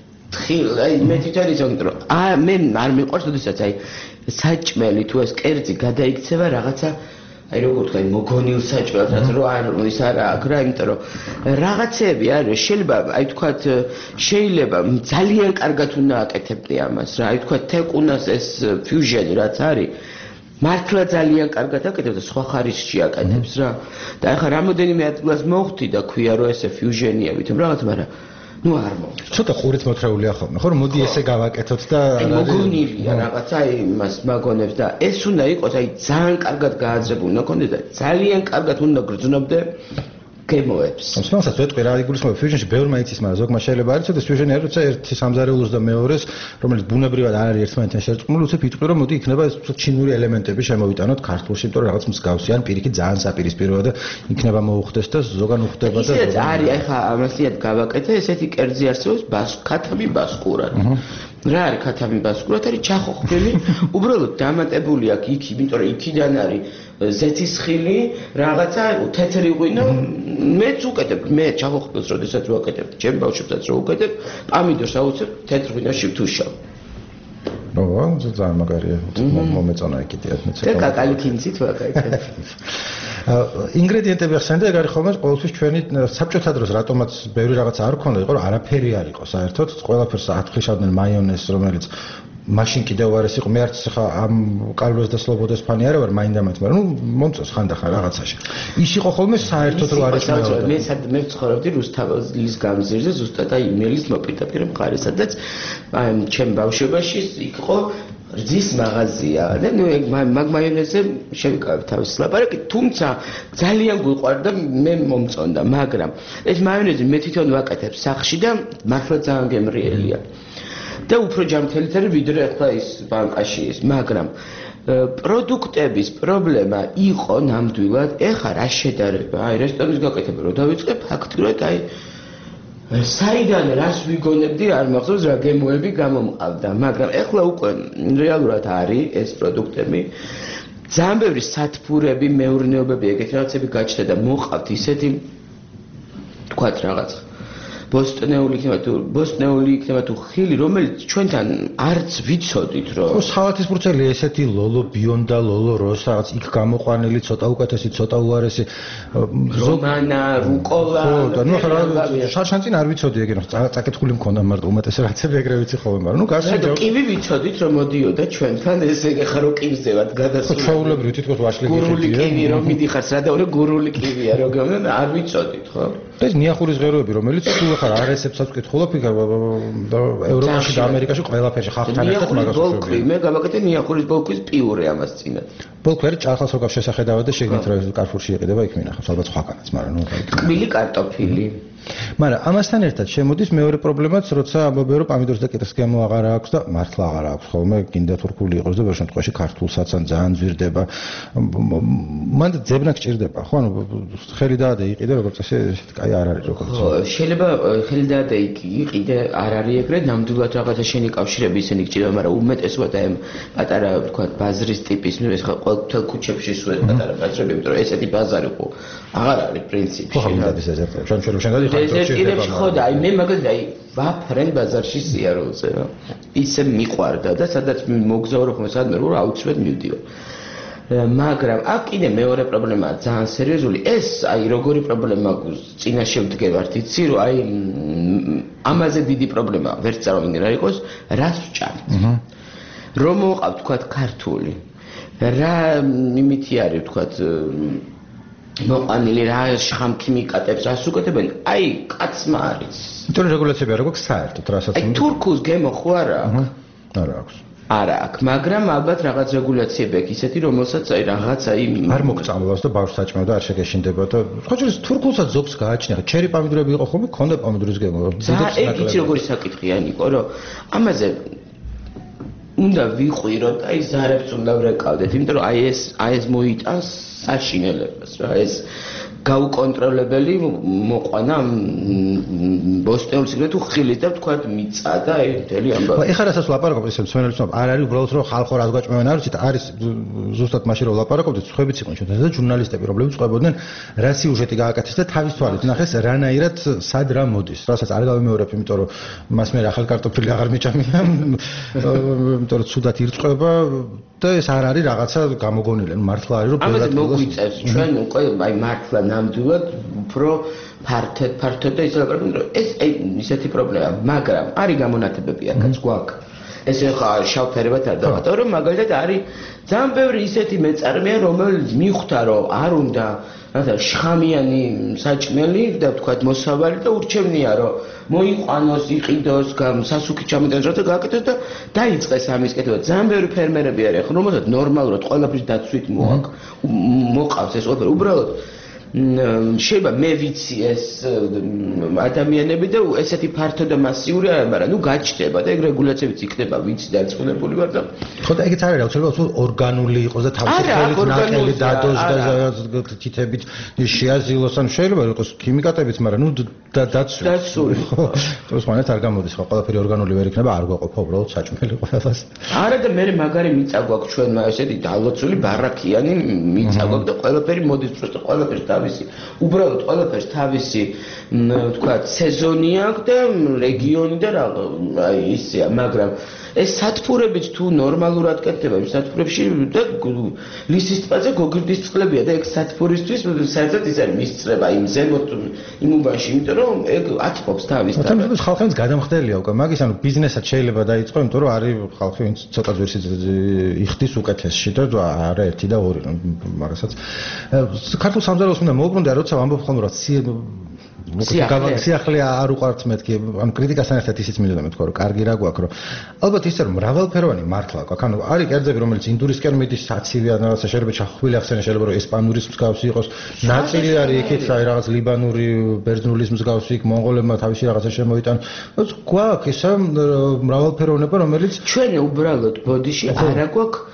ხილ აი მე თვითონ ისე რომ აა მე არ მიყვარს ოდესაც აი საჭმელი თუ ეს კერძი გადაიქცევა რაღაცა აი როგორ თქვა მოგონილ საჭმელს რომ არ ის არა აქ რა იმიტომ რომ რაღაცები არის შეიძლება აი თქვა შეიძლება ძალიან კარგად უნდა აკეთებდე ამას რა აი თქვა თეკუნას ეს ფიუჟენი რაც არის მართლა ძალიან კარგად აკეთებს და სხვა ხარისხში აკეთებს რა და ახლა რამოდენიმე ადგილას მოხდი და ქვია რომ ესე ფიუჟენია ვითომ რაღაც მაგრამ ну არ მოხდა. ცოტა ყურით მოთხრეულია ხოლმე, ხო რომ მოდი ესე გავაკეთოთ და მოგონილია რაღაცა იმას მაგონებს და ეს უნდა იყოს აი ძალიან კარგად გააზრებული უნდა კონდეს და ძალიან კარგად უნდა გრძნობდე გემოებს. მსმენელსაც ვეტყვი რა იგულისხმება ფიუჟენში ბევრი მაიცის, მაგრამ ზოგმა შეიძლება არის ცოტა ფიუჟენი არის, როცა ერთი სამზარეულოს და მეორეს, რომელიც ბუნებრივად არ არის ერთმანეთთან შერწყმული, უცებ იტყვი რომ მოდი იქნება ეს ჩინური ელემენტები შემოვიტანოთ ქართულში, იმიტომ რომ რაღაც მსგავსი ან პირიქით ძალიან საპირისპიროა და იქნება მოუხდეს და ზოგან უხდება და ისეც არის, აი ხა ამასიად გავაკეთე, ესეთი კერძი არსებობს ბასკათამი ბასკურად. რა არის ქათამი ბასკურად არის ჩახოხბილი, უბრალოდ დამატებული აქვს იქ, იმიტომ რომ იქიდან არის ზეთისხილი, რაღაცა თეთრი ღვინო, მეც უკეთებ, მე ჩახოხბილს როდესაც ვაკეთებ, ჩემ ბავშვებსაც რო უკეთებ, პამიდორს აუცებ თეთრ ღვინოში ვთუშავ. ო, ძალიან მაგარია, მომეწონა იქითაც მეც. და კაკალიქინცით ვაკეთებ. ინგრედიენტები ახსენდა, ეგ არის ხოლმე ყოველთვის ჩვენი საბჭოთა დროს რატომაც ბევრი რაღაცა არ ქონდა, იყო რომ არაფერი არ იყო საერთოდ, ყველაფერს ათქლიშავდნენ მაიონეზს, რომელიც მაშინ კიდევ არ ეს იყო მე არც ხა ამ კალვეს და სლობოდეს ფანი არა ვარ მაინდამაინც მაგრამ ნუ მომწონს ხანდახან რაღაცაში ის იყო ხოლმე საერთოდ რო არის მე მე ვცხოვრობდი რუსთაველის გამზირზე ზუსტად აი იმელის მოპირდაპირ მხარეს სადაც ჩემ ბავშვობაში იყო რძის მაღაზია და ნუ ეგ მაგ მაიონეზზე შევიკავებ თავის ლაპარაკი თუმცა ძალიან გვიყვარდა მე მომწონდა მაგრამ ეს მაიონეზი მე თვითონ ვაკეთებ სახლში და მართლა ძალიან გემრიელია და უფრო ჯანმრთელიც არის ვიდრე ახლა ის ბანკაში ის მაგრამ პროდუქტების პრობლემა იყო ნამდვილად ეხა რა შედარება აი რესტორნის გაკეთება რო დავიწყე ფაქტურად აი საიდან რას ვიგონებდი არ მახსოვს რა გემოები გამომყავდა მაგრამ ეხლა უკვე რეალურად არის ეს პროდუქტები ძალიან ბევრი სათბურები მეურნეობები ეგეთი რაღაცები გაჩნდა და მოყავთ ისეთი თქვათ რაღაც ბოსტნეული იქნება თუ ბოსტნეული იქნება თუ ხილი რომელიც ჩვენთან არც ვიცოდით რომ ხო სალათის ბრუცელი ესეთი ლოლო ბიონდა ლოლო როს რაღაც იქ გამოყვანილი ცოტა უკეთესი ცოტა უარესი რომანა რუკოლა ხო და ნუ ახლა შარშანწინ არ ვიცოდი ეგენ წაკითხული მქონდა მარტო უმეტეს რაღაცები ეგრე ვიცი ხოლმე მაგრამ ნუ გასაგებია და კივი ვიცოდით რომ მოდიოდა ჩვენთან ეს ეგ ახლა რო კივზევად გადასული ხო ჩვეულებრივ თითქოს ვაშლი გურული კივი რომ მიდიხარ სადაო გურული კივია რო გამდან არ ვიცოდით ხო ეს ნიახურის ღეროები რომელიც თუ ახლა არესებსაც ვკითხულობ იქ და ევროპაში და ამერიკაში ყველაფერში ხალხთან ერთად მაგას ვუშვები. მე გავაკეთე ნიახურის ბოლკვის პიურე ამას წინათ. ბოლკვერი ჭარხალს როგორ შესახედავად და შეგნით რომ კარფურში იყიდება იქ მინახავს ალბათ სხვაგანაც, მაგრამ ნუ იქ. ყმილი კარტოფილი. მაგრამ ამასთან ერთად შემოდის მეორე პრობლემაც, როცა ამბობენ რომ პამიდორს და კეტრს გემო აღარ აქვს და მართლა აღარ აქვს ხოლმე, გინდა თურქული იყოს და ბევრ შემთხვევაში ქართულსაც ან ძალიან ძვირდება. მან ძებნა გჭირდება, ხო? ანუ ხელი დაადე იყიდე როგორც ესე ესეთი კაი არ არის როგორც. ხო, შეიძლება ხელი დაადე იყიდე არ არის ეგრე, ნამდვილად რაღაცა შენი კავშირები ისინი გჭირდება, მაგრამ უმეტესად აი პატარა თქვა ბაზრის ტიპის, ნუ ეს ყოველ ქუჩებში სულ პატარა ბაზრები, იმიტომ რომ ესეთი ბაზარი ხო აღარ არის პრინციპში. ხო, ხამდადის ესეთი. შენ შენ შენ გადი ეს ხო და აი მე მაგალითად აი ვაფრენ ბაზარში სიარულზე რა ისე მიყვარდა და სადაც მოგზაურობ ხოლმე სადმე რომ აუცილებლად მივდივარ მაგრამ აქ კიდე მეორე პრობლემაა ძალიან სერიოზული ეს აი როგორი პრობლემა წინაშე ვდგევართ იცი რომ აი ამაზე დიდი პრობლემა ვერ წარმოვიდგენ რა იყოს რას ვჭამთ რომ მოყავთ თქვა ქართული რა იმითი არის თქვა მოყანილი რა შხამქიმიკატებს რას უკეთებენ? აი, კაცმა არის. იმიტომ რეგულაციები არ აქვს საერთოდ, რასაც აი, თურქულს გემო ხო არა აქვს? არა აქვს. არა აქვს, მაგრამ ალბათ რაღაც რეგულაციები აქვს ისეთი, რომელსაც აი რაღაცა იმ არ მოგწამლავს და ბავშვს საჭმევ და არ შეგეშინდება და სხვა შორის თურქულსაც ზოგს გააჩნია. ჩერი პამიდურები იყო ხოლმე, ქონდა პამიდურის გემო. და ეგ იცი როგორი საკითხია ნიკო, რომ ამაზე უნდა ვიყვიროთ, აი ზარებს უნდა ვრეკავდეთ, იმიტომ რომ აი ეს აი ეს მოიტანს საშინელებას რა, ეს გაუკონტროლებელი მოყვანა ბოსტეულს იქნება თუ ხილით და თქვა მიწა და აი მთელი ამბავი. ეხლა რასაც ვლაპარაკობთ ისე მსმენელებს ვთქვი, არ არის უბრალოდ რომ ხალხო რას გვაჭმევენ არ ვიცით, არის ზუსტად მაშინ რომ ვლაპარაკობდით, ხვებიც იყვნენ ჩვენთან და ჟურნალისტები, რომლებიც ყვებოდნენ რა სიუჟეტი გააკეთეს და თავის თვალით ნახეს რანაირად სად რა მოდის. რასაც არ გავიმეორებ, იმიტომ რომ მას მე ახალ კარტოფილი აღარ მიჭამია, იმიტომ რომ ცუდად ირწყვება და ეს არ არის რაღაცა გამოგონილი, მართლა არის რომ ამაზე მოგვიწევს ჩვენ უკვე აი მართლა ნამდვილად უფრო ფართედ ფართედ და ისე ლაპარაკობთ რომ ეს აი ისეთი პრობლემა, მაგრამ არის გამონათებები აქაც გვაქვს. ეს ხა შავფერებად არ დავატოვო, რომ მაგალითად არის ძალიან ბევრი ისეთი მეწარმეა, რომელიც მიხვდა რომ არ უნდა რათა შხამიანი საჭმელი და ვთქვათ მოსავალი და ურჩევნია რომ მოიყვანოს, იყიდოს, სასუქი ჩამიტანოს რათა გააკეთოს და დაიწყეს ამის კეთება. ძალიან ბევრი ფერმერები არის ხო, რომელსაც ნორმალურად ყველაფრის დაცვით მოაქვს, მოყავს ეს ყველაფერი. უბრალოდ შეიძლება მე ვიცი ეს ადამიანები და ესეთი ფართო და მასიური არა, მაგრამ ნუ გაჩნდება და ეგ რეგულაციებიც იქნება, ვიცი დაწყვილებული ვარ და ხო და ეგეც არის აუცილებლად თუ ორგანული იყოს და თავისუფლად ნაკლები დადოს და თითებით შეაზილოს ან შეიძლება იყოს ქიმიკატებიც, მაგრამ ნუ დაცული. დაცული. ხო. თორსმანეთ არ გამოდის ხო, ყველაფერი ორგანული ვერ იქნება, არ გვაყოფა უბრალოდ საჭმელი ყველას. არა და მე მაგარი მიწა გვაქვს ჩვენმა ესეთი დალოცული ბარაკიანი მიწა გვაქვს და ყველაფერი მოდის просто ყველაფერს თავისი უბრალოდ ყველაფერს თავისი თქვა სეზონი აქვს და რეგიონი და რა აი ისეა, მაგრამ ეს სათფურებიც თუ ნორმალურად კეთდება იმ სათფურებში და ლისის ტბაზე გოგირდის წყლებია და ეგ სათფურისთვის საერთოდ ის არის მისწრება იმ ზემოთ იმ უბანში, იმიტომ რომ ეგ ათბობს თავის და თუმცა ხალხებს გადამხდელია უკვე მაგის ანუ ბიზნესაც შეიძლება დაიწყო, იმიტომ რომ არის ხალხი ვინც ცოტა ძვირს იხდის უკეთესში და არა ერთი და ორი მაგასაც ქართულ სამზარეულოს უნდა მოუბრუნდა, როცა ვამბობ ხოლმე რომ სიახლე არ უყვართ მეთქი, ანუ კრიტიკასთან ერთად ისიც მინდოდა მეთქვა რომ კარგი რა გვაქვს, რომ ალბათ ისე რომ მრავალფეროვანი მართლა გვაქვს, ანუ არის კერძები რომელიც ინდურისკენ მიდის საცივი ან რაღაცა შეიძლება ჩახხვილი ახსენე, შეიძლება რომ ესპანურის მსგავსი იყოს, ნაწილი არის იქით რაღაც ლიბანური ბერძნულის მსგავსი, იქ მონღოლებმა თავისი რაღაცა შემოიტან. გვაქვს ისა მრავალფეროვნება რომელიც ჩვენ უბრალოდ ბოდიში არა გვაქვს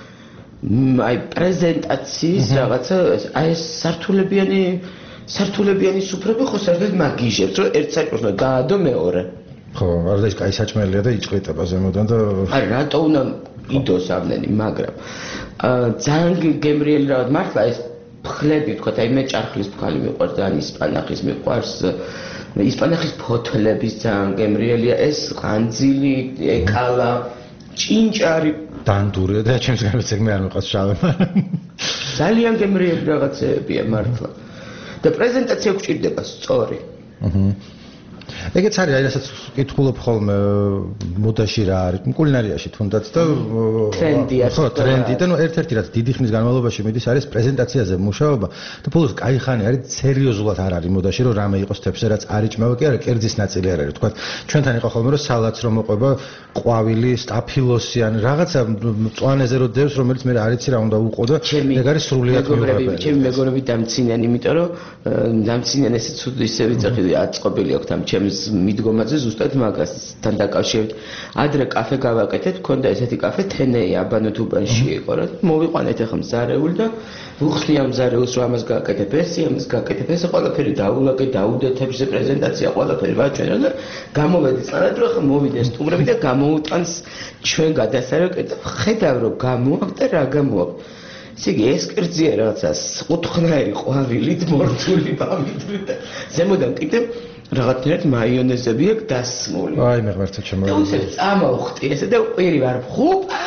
აი პრეზენტაციის რაღაცა აი ეს სართულებიანი სართულებიანი სუფრები ხო საერთოდ მაგიჟებს, რომ ერთ საჭმელს უნდა გაადო მეორე. ხო, არა და ის კაი საჭმელია და იწყვეტება ზემოდან და არა, რატო უნდა იდოს ამდენი, მაგრამ ძალიან გემრიელი რა მართლა ეს ფხლები თქვა, აი მე ჭარხლის ფხალი მიყვარს და ისპანახის მიყვარს, ისპანახის ფოთლების ძალიან გემრიელია, ეს ყანძილი, ეკალა, ჭინჭარი დანდურია და ჩემს გარეთ ეგ მე არ მიყვარს შავი, მაგრამ ძალიან გემრიელი რაღაცებია მართლა. და პრეზენტაცია გვჭირდება სწორი. აჰა. ეგეც არის, აი რასაც კითხულობ ხოლმე მოდაში რა არის, კულინარიაში თუნდაც და ტრენდია. ხო, ტრენდი და ნუ ერთ-ერთი რაც დიდი ხნის განმავლობაში მიდის არის პრეზენტაციაზე მუშაობა და ბოლოს კაი ხანი არის სერიოზულად არ არის მოდაში რომ რამე იყოს თეფზე რაც არიჭმევა კი არა, კერძის ნაწილი არ არის, თქვა ჩვენთან იყო ხოლმე რომ სალატს რომ მოყვება ყვავილი, სტაფილოსი ან რაღაცა მწვანეზე რო დევს, რომელიც მე არ იცი რა უნდა უყო და ეგ არის სრულიად მეგობრები, ჩემი მეგობრები დამცინიან, იმიტომ რომ დამცინიან ესე ცუდ ისე ვიძახი აწყობილი აქვს ამ ჩემს მიდგომაზე ზუსტად მაგასთან დაკავშირებით. ადრე კაფე გავაკეთეთ, ქონდა ესეთი კაფე თენეი აბანოთუბანში იყო რა. მოვიყვანეთ ახლა მზარეული და ვუხსნი ამ მზარეულს რომ ამას გააკეთებ, ესე ამას გააკეთებ, ესე ყველაფერი დაულაკე, დაუდეთებ, ესე პრეზენტაცია ყველაფერი ვაჩვენე და გამოვედი წანად რომ ახლა მოვიდეს სტუმრები და გამოუტანს ჩვენ გადასარეკეთ. ხედავ რომ გამოაქვს და რა გამოაქვს. ესე იგი ეს კერძია რაღაცა კუთხნაირი ყვავილით მორთული პამიდური და ზემოდან კიდევ რაღაცნაირად მაიონეზები აქვს დასმული. აი მე ღმერთო ჩემო. და ისე წამოვხტი ესე და ყვირი ვარ ხუპა.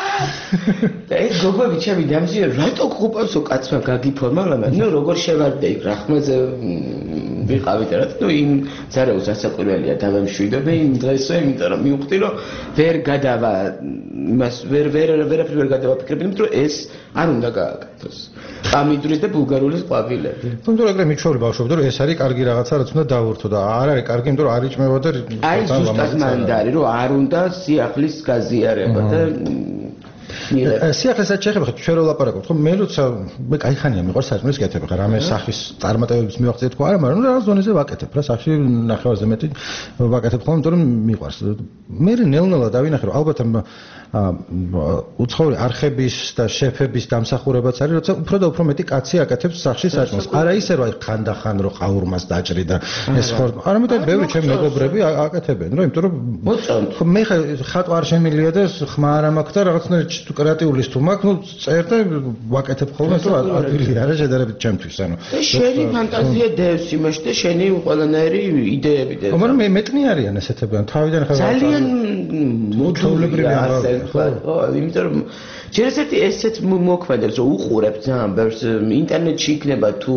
და ეს გოგოები ჩემი დამძიე რატო ხუპავსო კაცმა გაგიფორმა, მაგრამ ნუ როგორ შევარდე იქ რახმაზე ვიყავით რა. ნუ იმ ზარეულს ასაკვირველია დავემშვიდობე იმ დღესო, იმიტომ რომ მივხვდი რომ ვერ გადავა იმას ვერ ვერ ვერაფერ ვერ გადავაფიქრებ, იმიტომ რომ ეს არ უნდა გააკეთოს. ამიდრის და ბულგარულის ყვავილები. თუმცა ეგრე მიჩვეული ბავშვობდი რომ ეს არის კარგი რაღაცა, რაც უნდა დავურთო და არ არის კარგი, იმიტომ რომ არ იჭმება და აი ზუსტად მანდარი რომ არ უნდა სიახლის გაზიარება და სიახლესაც შეხება ხა ჩვენ ვლაპარაკობთ ხო მე როცა მე кайხანია მიყვარს საჭმელის კეთება ხა რამე სახის წარმატებების მივახცე თქვა არა მაგრამ რა ზონეზე ვაკეთებ რა სახში ნახევარზე მეტი ვაკეთებ ხოლმე იმიტომ რომ მიყვარს მე ნელ-ნელა დავინახე რომ ალბათ უცხოური არხების და შეფების დამსახურებაც არის როცა უფრო და უფრო მეტი კაცი აკეთებს სახში საჭმელს არა ისე რომ აი ხანდახან რომ ყაურმას დაჭრი და ეს ხო არამედ ბევრი ჩემი მეგობრები აკეთებენ რა იმიტომ რომ ხო მე ხატვა არ შემილია და ხმა არ მაქვს და რაღაცნაირად კრეატიულის თუ მაქვს, ნუ წერ და ვაკეთებ ხოლმე, თუ ადვილი არა შედარებით ჩემთვის, ანუ. შენი ფანტაზია დევს იმაში და შენი ყველანაირი იდეები დევს. მაგრამ მე მეტნი არიან ესეთები, ან თავიდან ხარ ძალიან მოდულებრივი ასე ხო, იმიტომ რომ შეიძლება ესეც მოქმედებს, რომ უყურებ ძალიან ბევრს ინტერნეტში იქნება თუ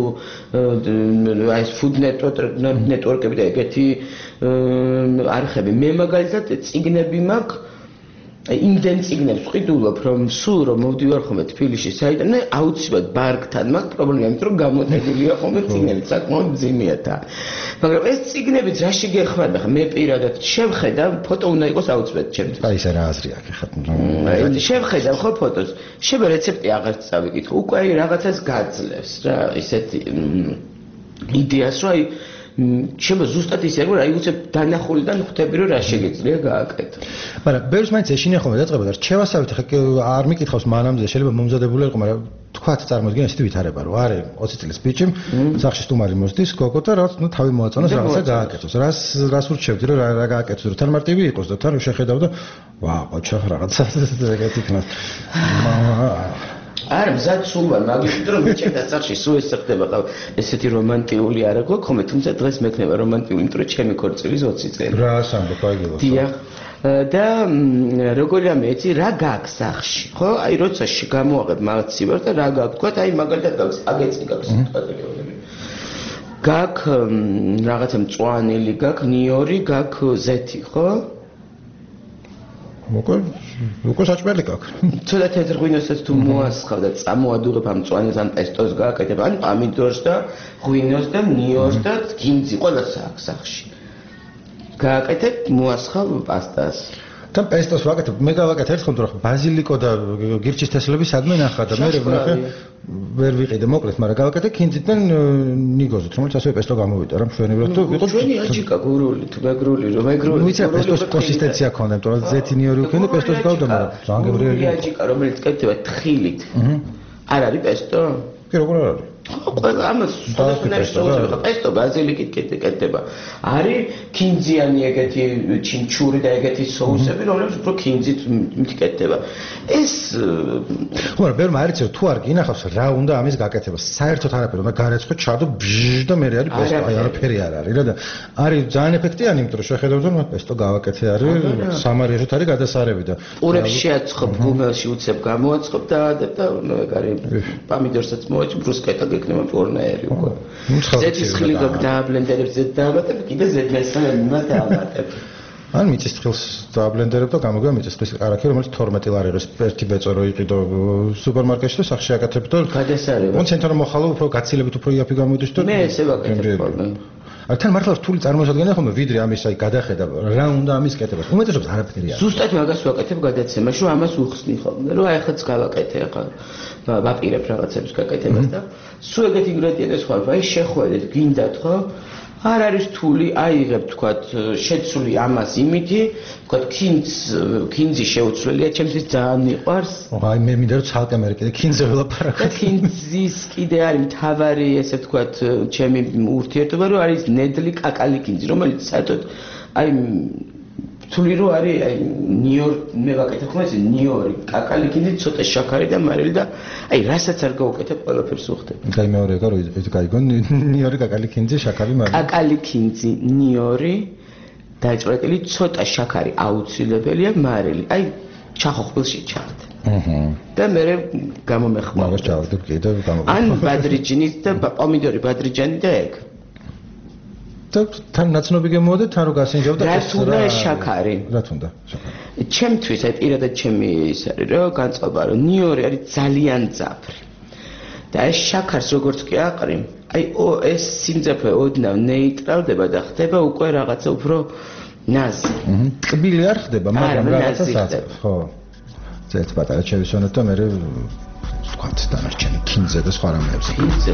აი ეს food network network-ები და ეგეთი არხები. მე მაგალითად წიგნები მაქვს იმდენ წიგნებს ვყიდულობ რომ სულ რომ მოვდივარ ხოლმე თბილისში საიდან აუცილებლად ბარგთან მაქვს პრობლემა იმიტომ რომ გამოტენილია ხოლმე წიგნები საკმაოდ მძიმეა და მაგრამ ეს წიგნებიც რა შეგეხმარება ხა მე პირადად შევხედავ ფოტო უნდა იყოს აუცილებლად ჩემთვის აი ეს რა აზრი აქვს ხა შევხედავ ხო ფოტოს შეიძლება რეცეპტი აღარ წავიკითხო უკვე აი რაღაცას გაძლევს რა ისეთი იდეას რომ აი შეიძლება ზუსტად ისე რომ აი უცებ დანახულიდან ხვდები რომ რა შეგეძლია გააკეთო. მაგრამ ბევრს მაინც ეშინია ხოლმე დაწყება და რჩევასავით ხა არ მიკითხავს მანამდე შეიძლება მომზადებული იყო მაგრამ თქვათ წარმოიდგინე ესეთი ვითარება რომ არის ოცი წლის ბიჭი სახში სტუმარი მოსდის გოგო და რაც ნუ თავი მოაწონოს რაღაცა გააკეთოს. რას რას ურჩევდი რომ რა გააკეთოს რომ თან მარტივი იყოს და თან შეხედავ და ვა ყოჩა რაღაცა ეგეთი იქნას. არა მზად სულ ვარ მაგით რომ მეჭერდა სახში სულ ეს ხდება ყავ ესეთი რომანტიული არა გვაქვს ხოლმე თუმცა დღეს მექნება რომანტიული იმიტომ რომ ჩემი ქორწილის ოცი წელი რა სამბო კაიგება დიახ და როგორია მეცი რა გაქვს სახში ხო აი როცა გამოაღებ მაცივარ და რა გაქვს თქვა აი მაგალითად გაქვს აგეცი გაქვს სიტუაციები გაქვს რაღაცა მწვანილი გაქვს ნიორი გაქვს ზეთი ხო მოკო მოკო საჭმელი გაქვს. ცოტა თეთრ ღვინოსაც თუ მოასხავ და წამოადუღებ ამ მწვანეს ან პესტოს გააკეთებ, ან პამიდორს და ღვინოს და ნიორს და გინძი ყველას აქვს სახში. გააკეთებ, მოასხავ პასტას. და პესტოს ვაკეთებ, მე გავაკეთე ერთხელ თუ რა ბაზილიკო და გირჩის თესლები სადმე ნახა და მე ვნახე ვერ ვიყიდე მოკლედ, მაგრამ გავაკეთე ქინძიდან ნიგოზით, რომელიც ასევე პესტო გამოვიდა რა მშვენივრად თუ იყო ჩვენი აჯიკა გურული თუ მეგრული რომ მეგრული ნუ იცი პესტოს კონსისტენცია ქონდა, იმიტომ რომ ზეთი ნიორი უქენდა პესტოს გავდა, მაგრამ ძალიან გებრიელი აჯიკა რომელიც კეთდება თხილით. არ არის პესტო? კი როგორ არ არის? ყველა ამას სხვადასხვა პესტო ბაზილიკით კეთდება. არის ქინძიანი ეგეთი ჩინჩური და ეგეთი соуსები, რომლებიც უფრო ქინძით მიკეთდება. ეს ხო, მაგრამ ბევრმა არ იცის თუ არ გინახავს რა უნდა ამის გაკეთება. საერთოდ არაფერი უნდა გარეცხო ჩადო ბჟ და მე არის პესტო, აი არაფერი არ არის რა და არის ძალიან ეფექტიანი, იმიტომ რომ შეხედავ რომ პესტო გავაკეთე არის სამარიაშოთ არის გადასარევი და პურებს შეაცხობ გუმელში უცებ გამოაცხობ და და ეგ არის პამიდორსაც მოაჭი ბრუსკეტა გეკნება პორნაერი უკვე. ზეთის ხილი გააბლენდერებ ზეთ დააბატებ კიდე ზეთ მესამე მიმას დააბატებ. ან მიწის თხილს დააბლენდერებ და გამოგვა მიწის თხილის ყარაქი რომელიც თორმეტი ლარი არის ერთი ბეწორო იყიდო სუპერმარკეტში და სახში აკეთებ და გადასარევი. მონ ცენტრალ მოხალო უფრო გაცილებით უფრო იაფი გამოდის და მე ესე ვაკეთებ ხოლმე. არ თან მართლა რთული წარმოშადგენა ხოლმე ვიდრე ამის აი გადახედა რა უნდა ამის კეთებას. უმეტესობას არაფერი არ. ზუსტად მაგას ვაკეთებ გადაცემაში რომ ამას უხსნი ხოლმე რომ აი ხაც გავაკეთე ახლა ვაპირებ რაღაცებს გაკეთებას და სულ ეგეთი ინგრედიენტები სხვა აი შეხვედით გინდათ ხო არ არის რთული აიღებ თქვათ შეცვლი ამას იმითი თქვათ ქინძ ქინძი შეუცვლელია ჩემთვის ძალიან მიყვარს აი მე მინდა რომ ცალკე მე კიდე ქინძზე ველაპარაკო ქინძის კიდე არის მთავარი ესე თქვათ ჩემი ურთიერთობა რომ არის ნედლი კაკალი ქინძი რომელიც საერთოდ აი თული რო არის აი ნიორ მე ვაკეთებ ხოლმე ეს ნიორი კაკალი კიდე ცოტა შაქარი და მარილი და აი რასაც არ გავუკეთებ ყველაფერს უხდები. აი მეორე ეგა რო ეს გაიგო ნიორი კაკალი კიდე შაქარი მარილი. კაკალი კიდე ნიორი დაჭრაკილი ცოტა შაქარი აუცილებელია მარილი. აი ჩახოხბილში ჩავდე. აჰა. და მე გამომეხმარ. მაგას ჩავდებ კიდე გამომეხმარ. ან ბადრიჯანი და პომიდორი ბადრიჯანი და ეგ. და თან ნაცნობი გემოვდა თან რო გასინჯავდა რა თუნდა ეს შაქარი რა თუნდა შაქარი ჩემთვის აი პირადად ჩემი ის არის რომ განწყობა რომ ნიორი არის ძალიან ძაფრი და ეს შაქარს როგორც კი აყრი აი ეს სიმძაფრე ოდნავ ნეიტრალდება და ხდება უკვე რაღაცა უფრო ნაზი ტკბილი არ ხდება მაგრამ რაღაცა ხო ზეთ პატარა შევისვენოთ და მე ვთქვათ დანარჩენი ქინძე და სხვა რამეებზე ქინძე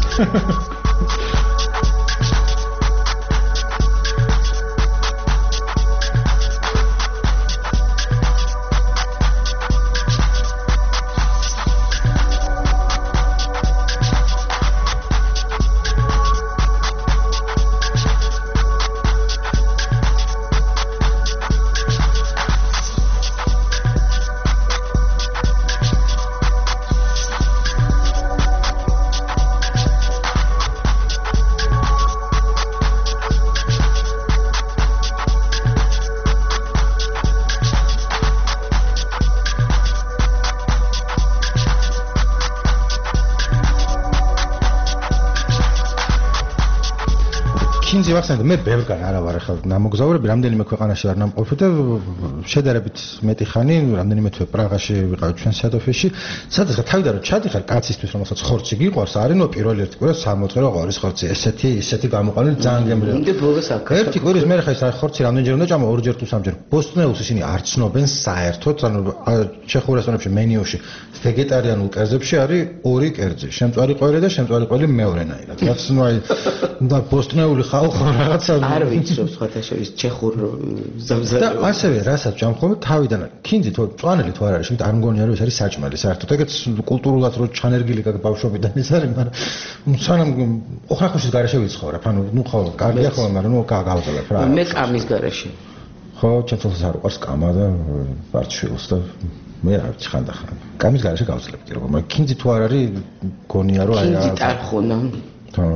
ვახსენე მე ბევრგან არა ვარ ახლა ნამოგზაურები რამდენიმე ქვეყანაში ვარ ნამყოფი და შედარებით მეტი ხანი რამდენიმე თვე პრაღაში ვიყავი ჩვენ სადოფეში სადაც თავიდან რომ ჩადიხარ კაცისთვის რომელსაც ხორცი გიყვარს არინო პირველი ერთი კვირა სამოთხე რა არის ხორცი ესეთი ესეთი გამოყანილი ძალიან გემრიელი მინდა ბოლოს აქ ერთი კვირის მე ხა ის ხორცი რამდენჯერ უნდა ჭამა ორჯერ თუ სამჯერ ბოსტნეულს ისინი არ ცნობენ საერთოდ ანუ ჩეხურ რესტორნებში მენიუში ვეგეტარიანულ კერძებში არის ორი კერძი შემწვარი ყველი და შემწვარი ყველი მეორენაირად რაც ნუ აი და ბოსტნეული ხალხი რაღაცა არ ვიცნობ სხვათა შორის ჩეხურ ზამზარებს და ასევე რასაც ჯამხობ თავიდან ქინძი თუ წვანელი თუ არ არის შევით არ მგონია რომ ეს არის საჭმელი საერთოდ ეგეც კულტურულად რო ჩანერგილი გაკ ბავშვობიდან ის არის მაგრამ სანამ ოხრახუშის გარეშე ვიცხოვრებ ანუ ნუ ხო კარგია ხო მაგრამ ნუ გავწელებ რა მე კამის გარეშე ხო ჩემთვის არ უყარს კამა და ბარჩვილს და მე არ ვიცი ხანდახან კამის გარეშე გავწელებ კი როგორ მაგრამ ქინძი თუ არ არის გონია რომ აი ქინძი ტარხონა ხო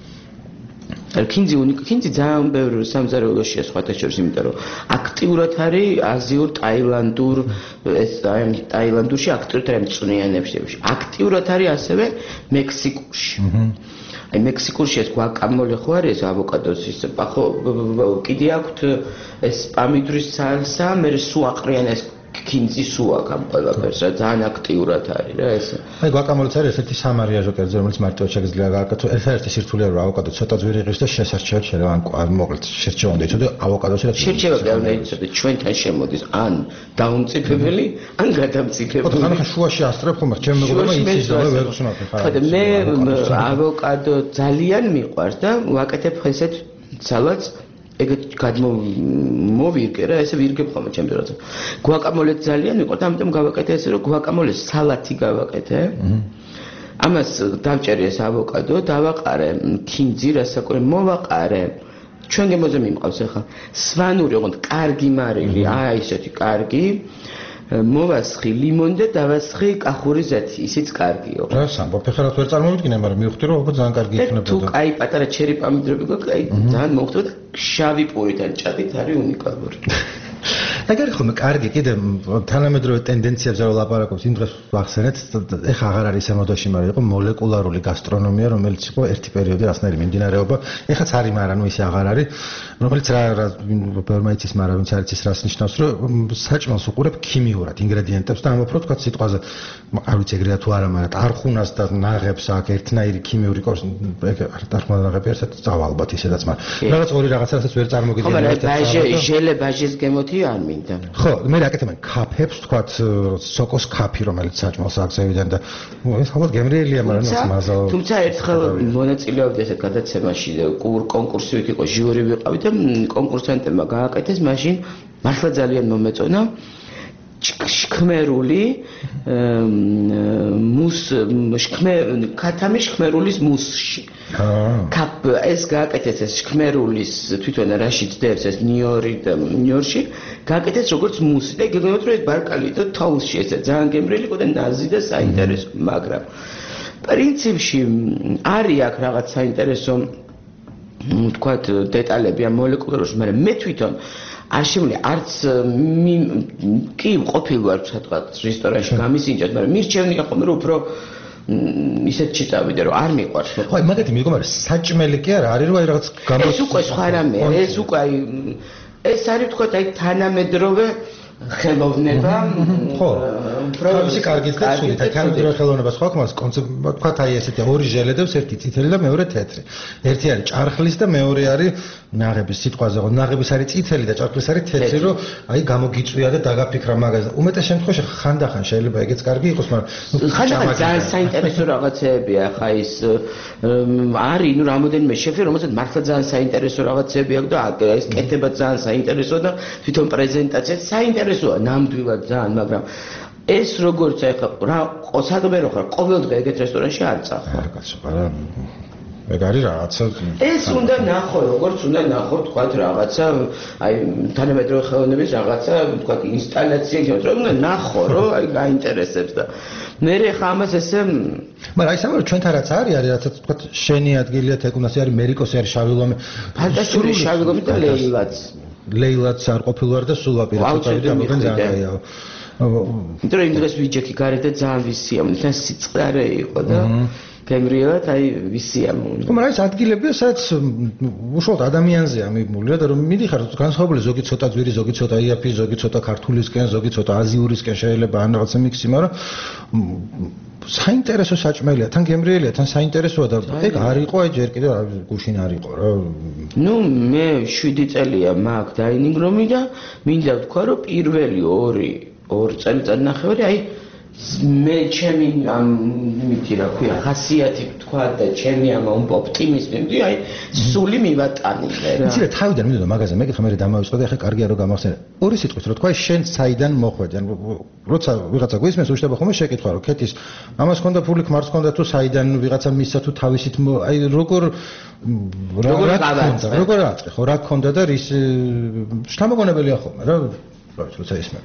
ქინძი უნიკ ქინძი ძალიან ბევრი სამზარეულოშია სხვათა შორის იმიტომ რომ აქტიურად არის აზიურ ტაილანდურ ეს აი ტაილანდურში აქტიურად არის მწვნიანებში აქტიურად არის ასევე მექსიკურში აი მექსიკურში ეს გვაკამოლე ხო არის ავოკადოს ის ხო კიდე აქვთ ეს პამიდრის სალსა მე სუ აყრიან ეს ქინძი სუ აქვს ამ ყველაფერს რა ძალიან აქტიურად არის რა ეს აი გვაკამოლეც არის ესეთი სამარიაჟო კერძი რომელიც მარტივად შეგიძლია გააკეთო ერთ-ერთი სირთულეა რომ ავოკადო ცოტა ძვირი იყოს და შესარჩევად შეიძლება ან მოკლედ შერჩევამდე იცოდე ავოკადოში რა შერჩევა გავლენა იცოდე ჩვენთან შემოდის ან დაუმწიფებელი ან გადამწიფებელი ხო ხან შუაში ასწრებ ხომ ჩემ მეგობრებმა იცის და ვერ ხსნათ ხარ ხო მე ავოკადო ძალიან მიყვარს და ვაკეთებ ესეთ სალატს ეგეთ გადმოვირგე რა ესე ვირგებ ხოლმე ჩემს დროზე გვაკამოლე ძალიან მიყვარს ამიტომ გავაკეთე ესე რომ გვაკამოლეს სალათი გავაკეთე ამას დავჭერი ეს ავოკადო დავაყარე ქინძი რასაკვირ მოვაყარე ჩვენ გემოზე მიმყავს ახლა სვანური ოღონდ კარგი მარილი აი ესეთი კარგი მოვასხი ლიმონი და დავასხი კახური ზეთი ისიც კარგიო რა სამბობ ეხლა რა ვერ წარმოვიდგინე მაგრამ მივხვდი რომ ალბათ ძალიან კარგი იქნებოდა თუ კაი პატარა ჩერი პამიდრები გვაქვს აი ძალიან მოხდება შავი პურიდან ჭადით არის უნიკალური ეგ არის ხოლმე კარგი კიდე თანამედროვე ტენდენციებზე რომ ლაპარაკობს იმ დღეს ვახსენეთ ეხლა აღარ არის მოდაში მაგრამ იყო მოლეკულარული გასტრონომია რომელიც იყო ერთი პერიოდი რასნაირი მიმდინარეობა ეხლაც არის მაგრამ ნუ ისე აღარ არის რომელიც რა ბევრმა იცის მაგრამ ვინც არ იცის რას ნიშნავს რომ საჭმელს უყურებ ქიმიურად ინგრედიენტებს და ამოფრო თქვა სიტყვაზე არ ვიცი ეგრეა თუ არა მაგრამ ტარხუნას და ნაღებს აქ ერთნაირი ქიმიური კორს ეგ ტარხუნა ნაღები ერთად წავა ალბათ ისედაც მაგრამ რაღაც ორი რაღაცა რასაც ვერ წარმოგიდგენია ერთად ბაჟე ჟელე ბაჟის გემოთი არ მინდა ხო მე რაკეთებენ კაფებს თქვათ სოკოს კაფი რომელიც საჭმელს აგზევიდან და ეს ალბათ გემრიელია მაგრამ ეს მაზა თუმცა ერთხელ მონაწილეობდი ესე გადაცემაში კონკურსი ვიქ იყო ჟიური ვიყავი და კონკურსანტებმა გააკეთეს მაშინ მართლა ძალიან მომეწონა შქმერული მუს შქმერ ქათამი შქმერულის მუსში კაპ ეს გააკეთეს ეს შქმერულის თვითონ რაშიც დევს ეს ნიორი და ნიორში გააკეთეს როგორც მუსი და გეგმავთ რომ ეს ბარკალი და თაულში ესე ძალიან გემრიელი იყო და ნაზი და საინტერესო მაგრამ პრინციპში არის აქ რაღაც საინტერესო თქვათ დეტალები ამ მოლეკულარში მაგრამ მე თვითონ არ შემიძლია არც კი ყოფილი ვარ სადღაც რესტორანში გამისინჯად მაგრამ მირჩევნია ხოლმე რომ უფრო ისეთში წავიდე რომ არ მიყვარს. ხო, მაგეთი მეგობარი საჭმელი კი არა, არის რომ აი რაღაც გამო ეს უკვე სხვა რამე, ეს უკვე აი ეს არის თქვა აი თანამედროვე ხელოვნება. ხო, თავისი კარგით და ცუდით, აი თანამედროვე ხელოვნება სხვა ხმას კონცეფტი თქვა აი ესეთი ორი ჟელედებს, ერთი წითელი და მეორე თეთრი. ერთი არის ჭარხლის და მეორე არის ნაღების სიტყვაზე, ხო, ნაღების არის წითელი და ჭარხლის არის თეთრი, რომ აი გამოგიწვია და დაგაფიქრა მაგაზე. უმეტეს შემთხვევაში ხანდახან შეიძლება ეგეც კარგი იყოს, მაგრამ ხანდახან ძალიან საინტერესო რაღაცეებია, ხა ის არის, ნუ რამოდენიმე შეფი, რომელსაც მართლა ძალიან საინტერესო რაღაცეები აქვს და ეს კეთება ძალიან საინტერესოა და თვითონ პრეზენტაციაც საინტერესოა ნამდვილად ძალიან, მაგრამ ეს როგორც ახლა რა საქმე რო ხარ, ყოველდღე ეგეთ რესტორანში არ წახარ. არა კაცო, არა. ეგ არის რაღაცა. ეს უნდა ნახო, როგორც უნდა ნახო, თქვა რაღაცა, აი თანამედროვე ხელოვნების რაღაცა, თქვა ინსტალაცია, რომ უნდა ნახო, რომ აი გაინტერესებს და მე ხა ამას ესე მაგრამ აი სამარო ჩვენთან რაც არის, არის რაც თქვა შენი ადგილია თეკუნასი არის მერიკოსი არის შავი ლომი. ფანტასტიკური შავი ლომი და ლეილაც. ლეილაც არ ყოფილვარ და სულ ვაპირებდი და მოგენ ძალიან კაიაო. იმიტომ რომ იმ დღეს ვიჯექი გარეთ და ძალიან ვისიამოვნე, თან სიწყარე იყო და გემრიელად აი ვისიამოვნე. მაგრამ ეს ადგილებია, სადაც უშუალოდ ადამიანზეა მიბმული და რომ მიდიხარ განსხვავებული ზოგი ცოტა ძვირი, ზოგი ცოტა იაფი, ზოგი ცოტა ქართულისკენ, ზოგი ცოტა აზიურისკენ შეიძლება ან რაღაცა მიქსი, მაგრამ საინტერესო საჭმელია, თან გემრიელია, თან საინტერესოა და ეგ არ იყო აი ჯერ კიდევ გუშინ არ იყო რა. ნუ მე შვიდი წელია მაგ დაინინგრომი და მინდა ვთქვა რომ პირველი ორი ორ წელიწად ნახევარი აი მე ჩემი ამ იმითი რა ქვია ხასიათი თქვა და ჩემი ამ ოპტიმიზმი მე აი სული მივატანილე რა. იცი რა თავიდან მინდოდა მაგაზე მეკითხა მე დამავიწყო და ახლა კარგია რომ გამახსენე. ორი სიტყვით რომ თქვა შენ საიდან მოხვედი? ან როცა ვიღაცა გვისმენს უშტება ხოლმე შეკითხვა რომ ქეთის ამას ქონდა ფული ხმარს ქონდა თუ საიდან ვიღაცა მისცა თუ თავისით აი როგორ როგორ გავაწყე როგორ აწყე ხო რა ქონდა და რის შთამოგონებელია ხოლმე რა როცა ისმენ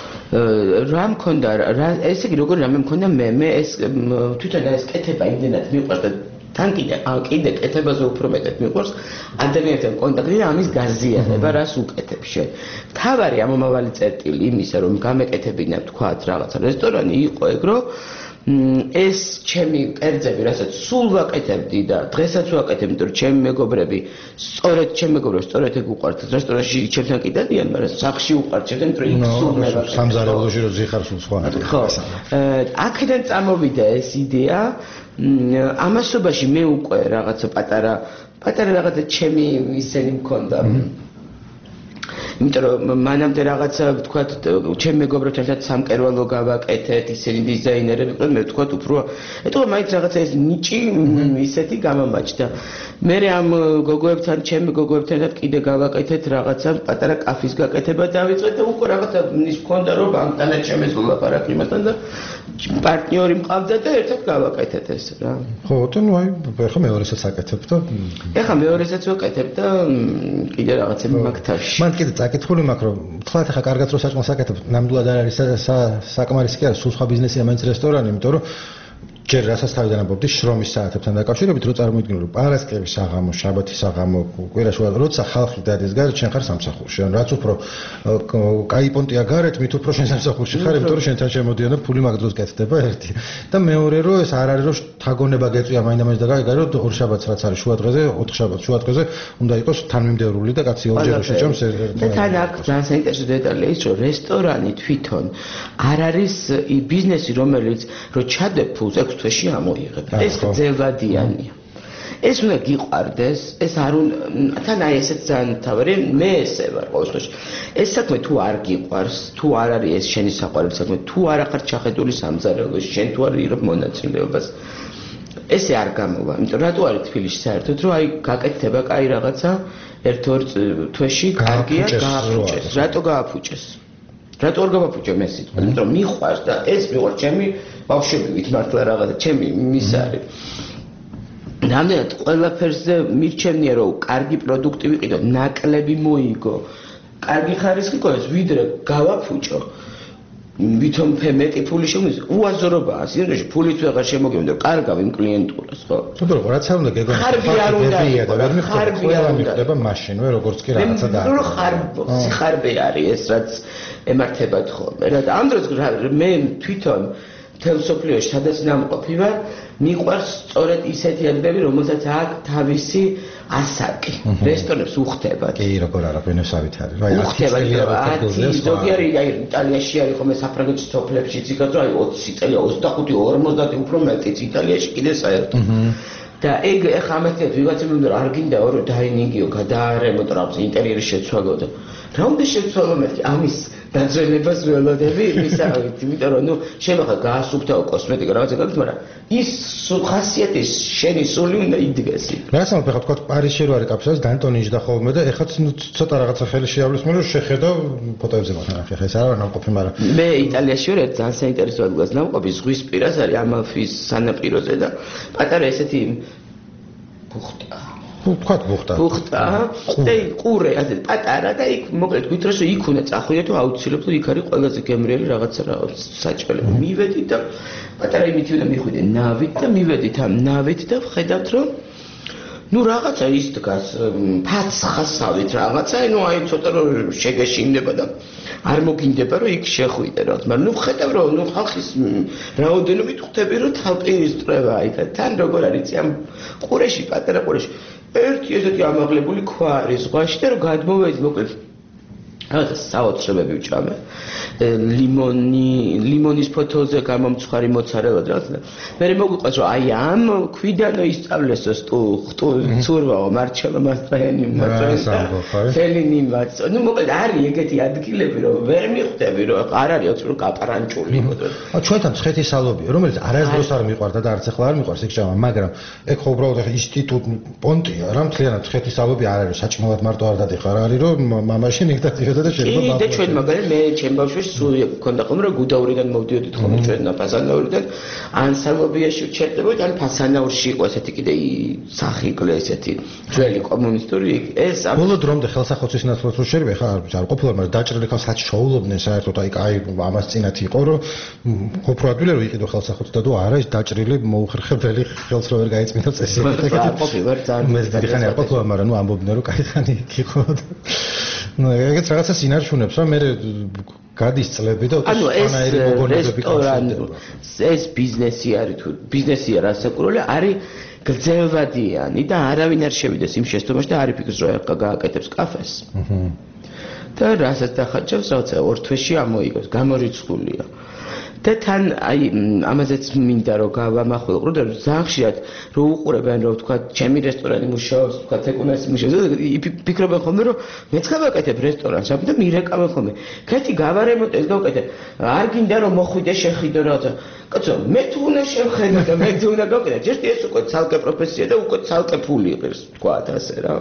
რა მქონდა რა ესე იგი როგორ რამე მქონდა მე მე ეს თვითონ ეს კეთება იმდენად მიყვარს და თან კიდე კიდე კეთებაზე უფრო მეტად მიყვარს ადამიანთან კონტაქტი და ამის გაზიანება რას უკეთებ შენ თავარი ამომავალი წერტილი იმისა რომ გამეკეთებინა თქვათ რაღაცა რესტორანი იყო ეგ რომ ეს ჩემი კერძები რასაც სულ ვაკეთებდი და დღესაც ვაკეთებ იმიტომ რომ ჩემი მეგობრები სწორედ ჩემი მეგობრები სწორედ ეგ უყვართ რესტორანში ჩემთან კი დადიან მაგრამ სახში უყვართ ჩემთან იმიტომ რომ იქ სულ მე ვაკეთებ სამზარეულოში რომ ზიხარ სულ სხვა არის ხო აქედან წამოვიდა ეს იდეა ამასობაში მე უკვე რაღაცა პატარა პატარა რაღაცა ჩემი ისენი მქონდა იმიტომ რომ მანამდე რაღაცა ვთქვათ ჩემ მეგობრებთან სამკერვალო გავაკეთეთ ისინი დიზაინერები მე ვთქვათ უფრო ეტყობა მაინც რაღაცა ეს ნიჭი ისეთი გამომაჩნდა მე ამ გოგოებთან ჩემ გოგოებთან კიდე გავაკეთეთ რაღაცა პატარა კაფის გაკეთება დავიწყეთ და უკვე რაღაცა ნის მქონდა რომ ბანკთან შემეძლო ლაპარაკი იმასთან და პარტნიორი მყავდა და ერთად გავაკეთეთ ეს რა ხო და ნუ აი ახლა მეორესაც აკეთებ და ახლა მეორესაც ვაკეთებ და კიდე რაღაცები მაგთაში მან კიდე საკითხული მაქვს რომ თქვათ ახლა კარგად რო საჭმელს აკეთებ ნამდვილად არ არის საკმარისი კი არა სულ სხვა ბიზნესია მაინც რესტორანი იმიტომ რომ ჯერ რასაც თავიდან ამბობდი შრომის საათებთან დაკავშირებით რო წარმოვიდგინე რომ პარასკევის საღამო შაბათის საღამო კვირაში როცა ხალხი დადის გარეთ შენ ხარ სამსახურში ან რაც უფრო კაი პონტია გარეთ მით უფრო შენ სამსახურში ხარ იმიტომ რომ შენთან შემოდიან და ფული მაგ დროს კეთდება ერთი და მეორე რომ ეს არ არის რომ თაგონება გეწვია მაინდა-მაინც და გაიგე რომ ორ შაბათს რაც არის შუა დღეზე ოთხ შაბათს შუა დღეზე უნდა იყოს თანმიმდევრული და კაცი ორჯერ შეჭამს და თან აქ ძალიან საინტერესო დეტალია ის რომ რესტორანი თვითონ არ არის ბიზნესი რომელიც რომ ჩადებ ფულს ექვს თვეში ამოიღებ. ეს ძელვადიანია. ეს უნდა გიყვარდეს, ეს არ უნდა თან აი ესეც ძალიან თავარი მე ესე ვარ ყოველ შემთხვევაში. ეს საქმე თუ არ გიყვარს, თუ არ არის ეს შენი საყვარელი საქმე, თუ არ ახარ ჩახედული სამზარეულოში, შენ თუ არ იღებ მონაწილეობას. ესე არ გამოვა. იმიტომ რატო არის თბილისში საერთოდ რომ აი გაკეთდება კაი რაღაცა ერთ-ორ თვეში კარგია გააფუჭეს. რატო გააფუჭეს? რატო არ გავაფუჭე მე სიტყვა? იმიტომ რომ მიყვარს და ეს მიყვარს ჩემი ბავშვებით მართლა რაღაცა ჩემი მის არის. რამდენად ყველაფერზე მირჩენია რომ კარგი პროდუქტი ვიყიდო, ნაკლები მოიგო. კარგი ხარისხი გქონდეს, ვიდრე გავაფუჭო. ვითომ მეტი ფული შემოს უაზრობაა სინდროში ფულით ვეღარ შემოგევი და კარგავ იმ კლიენტურას ხო თუმცა რაც არ უნდა გეგონა ხარბი არ უნდა და ვერ მიხდება მაშინვე როგორც კი რაღაცა და ნუ ხარბი არის ეს რაც ემართებათ ხოლმე რა ამ დროს მე თვითონ მთელ მსოფლიოში სადაც ნამყოფი ვარ, მიყვარს სწორედ ისეთი ადგილები, რომელსაც აქვს თავისი ასაკი. რესტორნებს უხდებათ. კი, როგორ არა, ბენესავით არის. რა, ათი ზოგი არის, აი იტალიაში არის ხოლმე საფრანგეთის სოფლებში იცით, რომ აი ოცი წელი, ოცდახუთი, ორმოცდაათი უფრო მეტიც იტალიაში კიდე საერთოდ. და ეგ ეხა ამათი ვიღაცამ უნდა არ გინდა ორი დაინინგიო, გადაარემონტო რაღაც ინტერიერი შეცვალო და რა უნდა შეცვალო მეთქი ამის დაძველებას ველოდები ისავით, იმიტომ რომ ნუ შემახა გაასუფთავო კოსმეტიკა რაღაცა გაქვს, მაგრამ ის ხასიათის შენი სული უნდა იდგეს. რა თქმა უნდა, ხა თქვა პარიზში რო არის კაფეში დანტონი იჯდა ხოლმე და ეხაც ცოტა რაღაცა ხელი შეავლის მე რომ შეხედავ ფოტოებზე მაგ ხა ეს არა ნამყოფი, მაგრამ მე იტალიაში ვარ, ძალიან საინტერესო ადგილას ნამყოფი, ზღვის პირას არის ამალფის სანაპიროზე და პატარა ესეთი ბუხტა ვთქვათ ბუხტა. ბუხტა და ყურე, ასე პატარა და იქ მოკლედ გითხრას რომ იქ უნდა წახვიდეთ, თუ აუცილებლად იქ არის ყველაზე გემრიელი რაღაცა რაღაც საჭმელი. მივედით და პატარა იმით უნდა მიხვიდე ნავით და მივედით ამ ნავით და ვხედავთ რომ ნუ რაღაცა ის დგას ფაცხასავით რაღაცა, ნუ აი ცოტა რომ შეგეშინდება და არ მოგინდება რომ იქ შეხვიდე რაღაც, მაგრამ ნუ ვხედავ რომ ნუ ხალხის რაოდენობით ხვდები რომ თავპირისტრევა იქ თან როგორ არის ამ ყურეში, პატარა ყურეში ერთი ესეთი ამაღლებული ქვა არის ზღვაში და რომ გადმოვედი მოკლედ რაღაცა საოცრებები ვჭამე ლიმონი ლიმონის ფოთოლზე გამომცხარი მოცარელად რაღაცა მე მოგვიყვეს რომ აი ამ ქვიდან ისწავლეს სტუ ცურვაო მარჩელო მასტრიანი მასტრიანი ფელინი მაც ნუ მოკლედ არის ეგეთი ადგილები რომ ვერ მიხვდები რომ არ არის აქვს რომ კაპარანჭული ა ჩვენთან ცხეთის სალობია რომელიც არასდროს არ მიყვარდა და არც ახლა არ მიყვარს ეგ ჭამა მაგრამ ეგ ხო უბრალოდ ინსტიტუტ პონტია რა მთლიანად ცხეთის სალობი არ არის საჭმელად მარტო არ დადიხარ არის რომ მამაში ნიგდატიოდა და შეიძლება და ჩვენ მაგალითად მე ჩემ ბავშვებში სულ გქონდა ხოლმე რომ გუდაურიდან მოვდიოდით ხოლმე ჩვენ ფასანაურიდან ან სალობიაში ვჩერდებოდით ან ფასანაურში იყო ესეთი კიდე სახიკლე ესეთი ძველი კომუნისტური ეს ბოლო დრომდე ხელსახოცის ნაცვლად რო შეიძლება ხა არ ყოფილა მაგრამ დაჭრილი ხალხს ჩაულობდნენ საერთოდ აი აი ამას წინათ იყო რომ უფრო ადვილი რომ იყიდო ხელსახოც და თუ არა ის დაჭრილი მოუხერხებელი ხელს რო ვერ გაიწმინდა წესი არ ყოფილა ძალიან მე დიხანი არ ყოფილა მაგრამ ნუ ამბობდნენ რომ კაი ხანი იყო ну ეგეც რაღაცა სინარჩუნებს რა მე გადის წლები და ანუ ეს რესტორანი ეს ბიზნესი არის თუ ბიზნესია რასაკურველი არის გრძელვადიანი და არავინ არ შევიდეს იმ შეცდომაში და არ იფიქროს რომ ეხლა გააკეთებს კაფეს და რასაც დახარჯავს რაღაცა ორ თვეში ამოიგოს გამორიცხულია და თან აი ამაზეც მინდა რომ გავამახვილო და ძალიან ხშირად რო უყურებენ რომ თქვა ჩემი რესტორანი მუშაობს თქვა ეკონომიკას მუშაობს ფიქრობენ ხოლმე რომ მეც გავაკეთებ რესტორანს და მირეკავენ ხოლმე ქეთი გავარემონტე ეს გავაკეთე არ გინდა რომ მოხვიდე შეხედო რაღაცა კაცო მე თუ უნდა შევხედო და მე თუ უნდა გავაკეთე ჯერ ეს უკვე ცალკე პროფესია და უკვე ცალკე ფული ღირს თქვა ასე რა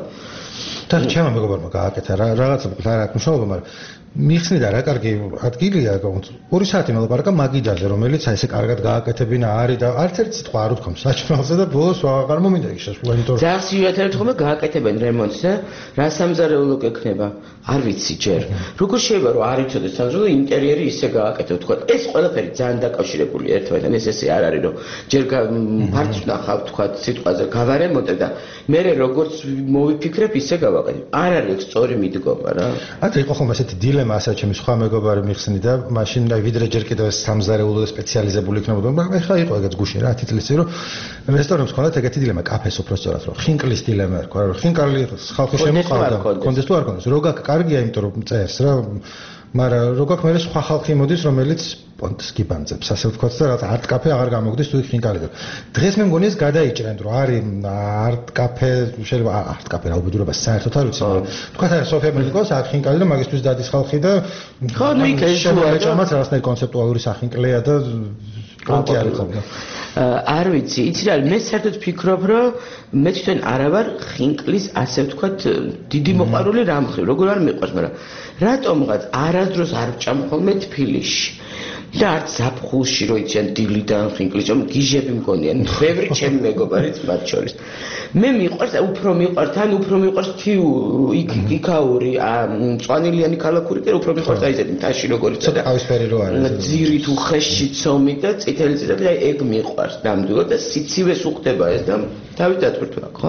და ჩემო მეგობარმა გააკეთა რა რაღაცა არ აქვს მშობლობა მაგრამ მიხსნიდა რა კარგი ადგილია ორი საათი მელაპარაკა მაგიდაზე რომელიც აი ესე კარგად გააკეთებინა არის და არც ერთ სიტყვა არ უთქვამს საჭმელზე და ბოლოს აღარ მომინდა ის შესვლა იმიტომ რომ ძალიან სიუათერთ ხომ გააკეთებენ რემონტს და რა სამზარეულო გექნება არ ვიცი ჯერ როგორ შეიძლება რომ არ იცოდეს სამზარეულო ინტერიერი ისე გააკეთო თქვა ეს ყველაფერი ძალიან დაკავშირებული ერთმანეთთან ეს ესე არ არის რომ ჯერ ფარც ნახავ თქვა სიტყვაზე გავარემონტე და მე როგორც მოვიფიქრებ ისე გავაკეთებ არ არის სწორი მიდგომა რა აქ იყო ხომ ესეთი დილემა ასე ჩემი სხვა მეგობარი მიხსნიდა მაშინ და ვიდრე ჯერ კიდევ სამზარეულო და სპეციალიზებული იქნებოდა მაგრამ ეხლა იყო ეგეც გუშინ რა ათი წლის წინ რომ რესტორნებს ჰქონდათ ეგეთი დილემა კაფეს უფრო სწორად რომ ხინკლის დილემა ერქვა რომ ხინკალი ხალხი შემოყავდა კონდეს თუ არ კონდეს როგა კარგია იმიტომ რომ წერს რა მაგრამ როგა მე სხვა ხალხი მოდის რომელიც პონტს გიბანძებს ასე ვთქვათ და რაღაც არტ კაფე აღარ გამოგდის თუ ხინკალი დღეს მე მგონი ეს გადაიჭრენ რომ არის არტ კაფე შეიძლება არტ კაფე რა უბედურება საერთოდ არ ვიცი ვთქვათ არის სოფია მედიკოს აქ ხინკალი და მაგისტრის დადის ხალხი და ხო ნუ იქ ეს შემოეჭამათ რაღაცნაირი კონცეპტუალური სახინკლია და კონტი არის ხოლმე არ ვიცი იცი რა მე საერთოდ ფიქრობ რომ მე თვითონ არა ვარ ხინკლის ასე ვთქვათ დიდი მოყვარული რამ ხრივ როგორ არ მიყვარს მაგრამ რატომღაც არასდროს არ ვჭამ ხოლმე თბილისში და არც ზაფხულში რო იციან დილიდან ხინკლის რომ გიჟები მგონიან ბევრი ჩემი მეგობარიც მათ შორის მე მიყვარს უფრო მიყვარს თან უფრო მიყვარს თიუ იქ იქაური მწვანილიანი ქალაქური კი უფრო მიყვარს აი ესეთი თაში როგორ იცოდა ყავისფერი რო არის ძირი თუ ხეში ცომი და წითელი წითელი აი ეგ მიყვარს ნამდვილად და სიცივეს უხდება ეს და თავი დატვირთვა ხო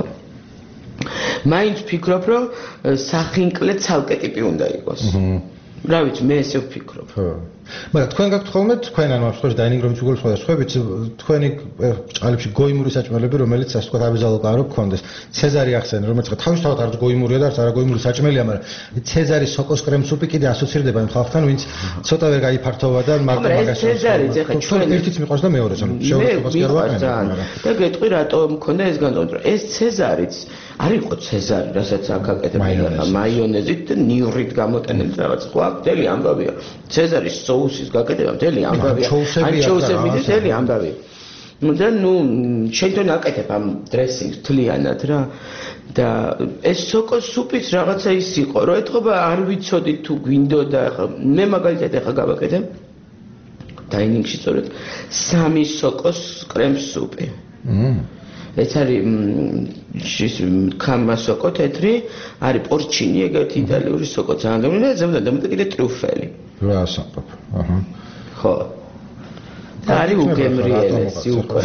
მაინც ფიქრობ რომ სახინკლე ცალკე ტიპი უნდა იყოს რა ვიცი მე ესე ვფიქრობ ხო მაგრამ თქვენ გაქვთ ხოლმე თქვენ ან მსხვერპლი დაინინგ რომ ჩუგულ სხვა სხვაებიც თქვენი ჭყალებში გოიმური საჭმელები რომელიც ასე ვთქვათ აბიზალო კარო გქონდეს ცეზარი ახსენე რომელიც თავისთავად არც გოიმურია და არც არა გოიმური საჭმელია მაგრამ ცეზარი სოკოს კრემ სუპი კიდე ასოცირდება იმ ხალხთან ვინც ცოტა ვერ გაიფართოვა და მარტო მაგას ცეზარი ეხა ჩვენ ერთიც მიყვარს და მეორეც ანუ შეურაცხყოფას კი არ ვაყენებ და გეტყვი რატო მქონდა ეს განწყობა ეს ცეზარიც არ იყო ცეზარი რასაც აქ აკეთებდა მაიონეზით და ნივრით გამოტენილი რაღაც ხო აქ მთელი ამბავია ცეზარის соуსის გაკეთება მთელი ამბავია ანჩოუსები და მთელი ამბავია და ნუ შეიძლება აკეთებ ამ დრესინგს თლიანად რა და ეს სოკოს სუპიც რაღაცა ის იყო რომ ეთქობა არ ვიცოდი თუ გვინდოდა ახლა მე მაგალითად ახლა გავაკეთებ დაინინგში სწორედ სამი სოკოს კრემ სუპი ეს არის ის კამა სოკო თეთრი არის პორჩინი ეგეთი იტალიური სოკო ძალიან გამინა ზემოდან დამეტა კიდე ტრუფელი რა ასამბობ აჰა ხო და არის უგემრიელესი უკვე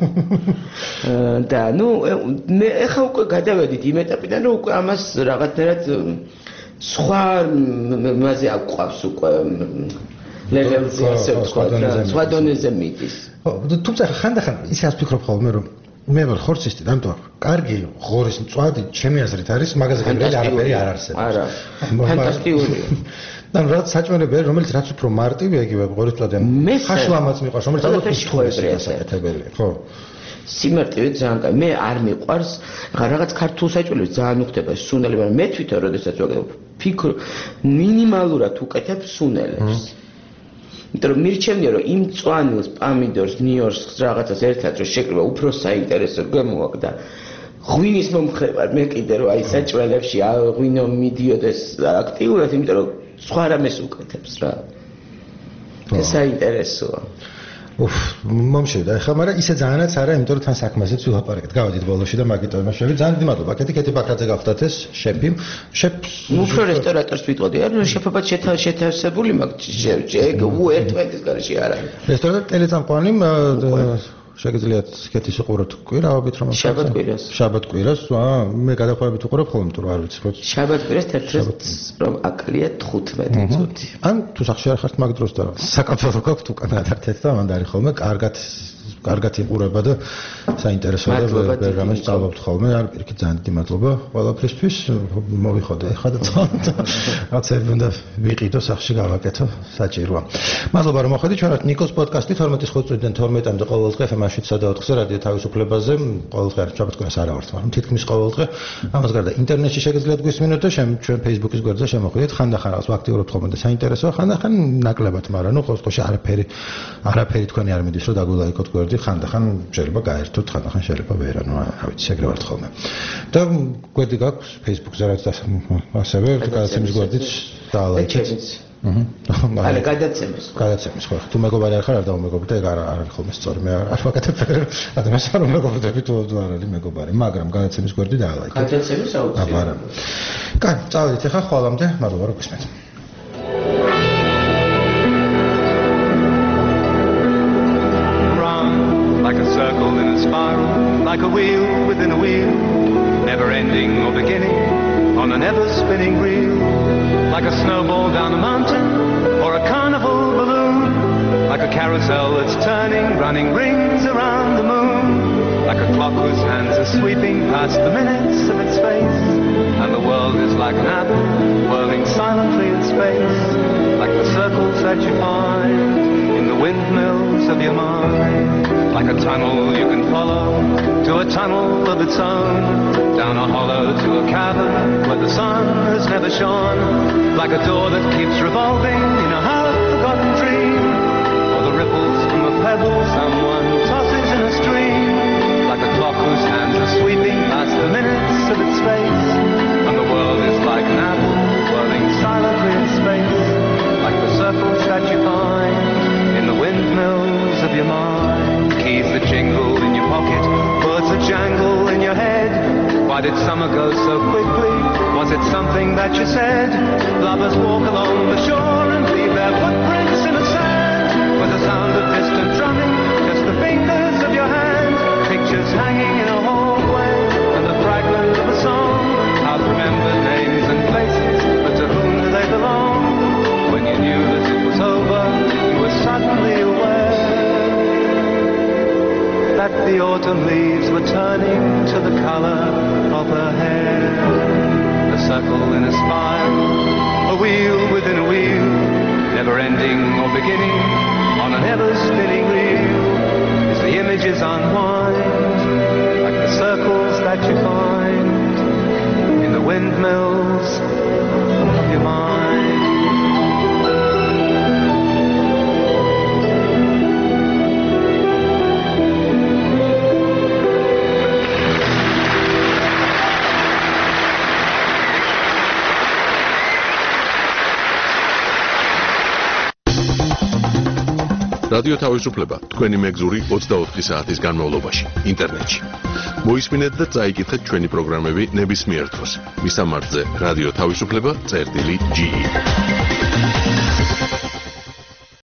და ნუ მე ახლა უკვე გადავედით იმ ეტაპიდან რომ უკვე ამას რაღაცნაირად სხვა მასე აკვავს უკვე ლეველზე ასე ვთქვათ სხვა დონეზე მიდის ხო თუმცა ხანდახან ისე ας ფიქრობ ხოლმე რომ მე ვარ ხორცისტი, ამიტომ კარგი ღორის მწვადი ჩემი აზრით არის მაგაზე გემრიელი არაფერი არ არსებობს. არა. ფანტასტიკურია. და რაც საჭმელები რომელიც რაც უფრო მარტივია იგივე ღორის მწვადი ხაშლამაც მიყვარს, რომელიც ალბათ ფიშხოებია საკეთებელი, ხო? სიმარტივე ძალიან კარგი. მე არ მიყვარს, ახლა რაღაც ქართულ საჭმელებს ძალიან უხდება სუნელი, მაგრამ მე თვითონ როდესაც ვაკეთებ, ფიქრ მინიმალურად უკეთებ სუნელებს. იმიტომ რომ მირჩენია რომ იმ წვანილს, პამიდორს, ნიორს რაღაცას ერთად რომ შეკრება უფრო საინტერესო გამოაქვს და ღვინის მომხრევარ მე კიდე რომ აი საჭმელებში ღვინო მიდიოდეს აქტიურად, იმიტომ რომ სხვა რამეს უკეთებს რა. ეს საინტერესოა. უფ, მომშევდა. ეხლა მაგრამ ისე ძალიანაც არა, იმიტომ რომ თან საქმესაც ვილაპარაკეთ. გავედით ბოლოში და მაგიტო იმაშები. ძალიან დიდი მადლობა. კეთი კეთი ბაქაძე გახდათ ეს შეფი. შეფს უფრო რესტორატორს ვიტყოდი. არა, შეფებად შეთავსებული მაგ ეგ უერთმეტის გარეშე არ არის. რესტორატორ ტელეწამყვანი შეგიძლიათ კეთის უყუროთ კვირაობით რომ შაბათ კვირას. შაბათ კვირას, აა მე გადაყვებით უყურებ ხოლმე თუ არ ვიცი რომ შაბათ კვირას თერთმეტ რომ აკლია თხუთმეტი წუთი. ან თუ სახში არ ხართ მაგ დროს და საკაფელო გაქვთ უკან გადართეთ და მანდ არის ხოლმე კარგად კარგად იყურება და საინტერესოა და ვერ რამეს წავაბთ ხოლმე. არ პირიქით ძალიან დიდი მადლობა ყველაფრისთვის. მოვიხოდე ახლა და რაღაცები უნდა ვიყიდო სახში გავაკეთო საჭიროა. მადლობა რომ მოხვედით ჩვენ ნიკოს პოდკასტი თორმეტი წუთიდან თორმეტამდე ყოველ დღე ეფ ემ შვიდსა და ოთხზე რადიო თავისუფლებაზე ყოველ დღე შაბათ კვირას არა ვართ მაგრამ თითქმის ყოველ დღე ამას გარდა ინტერნეტში შეგიძლიათ გვისმინოთ და ჩვენ Facebook-ის გვერდზე შემოხვიდეთ ხანდახან რაღაც ვაქტიურობთ ხოლმე და საინტერესოა ხანდახან ნაკლებად მაგრამ ნუ ყოველ შემთხვევაში არაფერი არაფერი თქვენი არ მიდის რომ დაგულაიქოთ გვერდი ხანდახან შეიძლება გაერთოთ ხანდახან შეიძლება ვერ ანუ რა ვიცი ეგრე ვართ ხოლმე და გვერდი გაქვს Facebook-ზე რაც ასევე გადაცემის გვერდიც დაალაიქეთ აჰა არა გადაცემის გადაცემის ხო თუ მეგობარი არ ხარ არ დავმეგობი და ეგ არ არის ხოლმე სწორი მე არ ვაკეთებ ადამიანს არ მეგობრები თუ არ არის მეგობარი მაგრამ გადაცემის გვერდი დაალაიქეთ გადაცემის აუცილებლად აბა კაი წავედით ახლა ხოლმე მადლობა რომ გისმენთ Like a circle in a spiral, like a wheel within a wheel, never ending or beginning, on an ever-spinning reel. Like a snowball down a mountain, or a carnival balloon. Like a carousel that's turning, running rings around the moon. Like a clock whose hands are sweeping past the minutes of its face. And the world is like an apple, whirling silently in space. Like the circles that you find in the windmills of your mind. Like a tunnel you can follow to a tunnel of its own. Down a hollow to a cavern where the sun has never shone. Like a door that keeps revolving in a half-forgotten dream. Or the ripples from a pebble someone tosses in a stream. Like a clock whose hands are sweeping past the minutes of its face. And the world is like an apple whirling silently in space. Like the circles that you find in the windmills of your mind. Keys that jingle in your pocket, words that jangle in your head. Why did summer go so quickly? Was it something that you said? Lovers walk along the shore and leave their footprints in the sand. With the sound of distant drumming, just the fingers of your hand. Pictures hanging in a hallway and the fragment of a song. I've remembered names and places, but to whom do they belong? When you knew that it was over, you were that the autumn leaves were turning to the color of her hair. A circle in a spiral, a wheel within a wheel, never ending or beginning on an ever-spinning reel. As the images unwind, like the circles that you find in the windmills of your mind. რადიო თავისუფლება თქვენი მეგზური ოცდაოთხი საათის განმავლობაში ინტერნეტში. მოისმინეთ და წაიკითხეთ ჩვენი პროგრამები ნებისმიერ დროს. მისამართზე რადიო თავისუფლება წერტილი ჯი.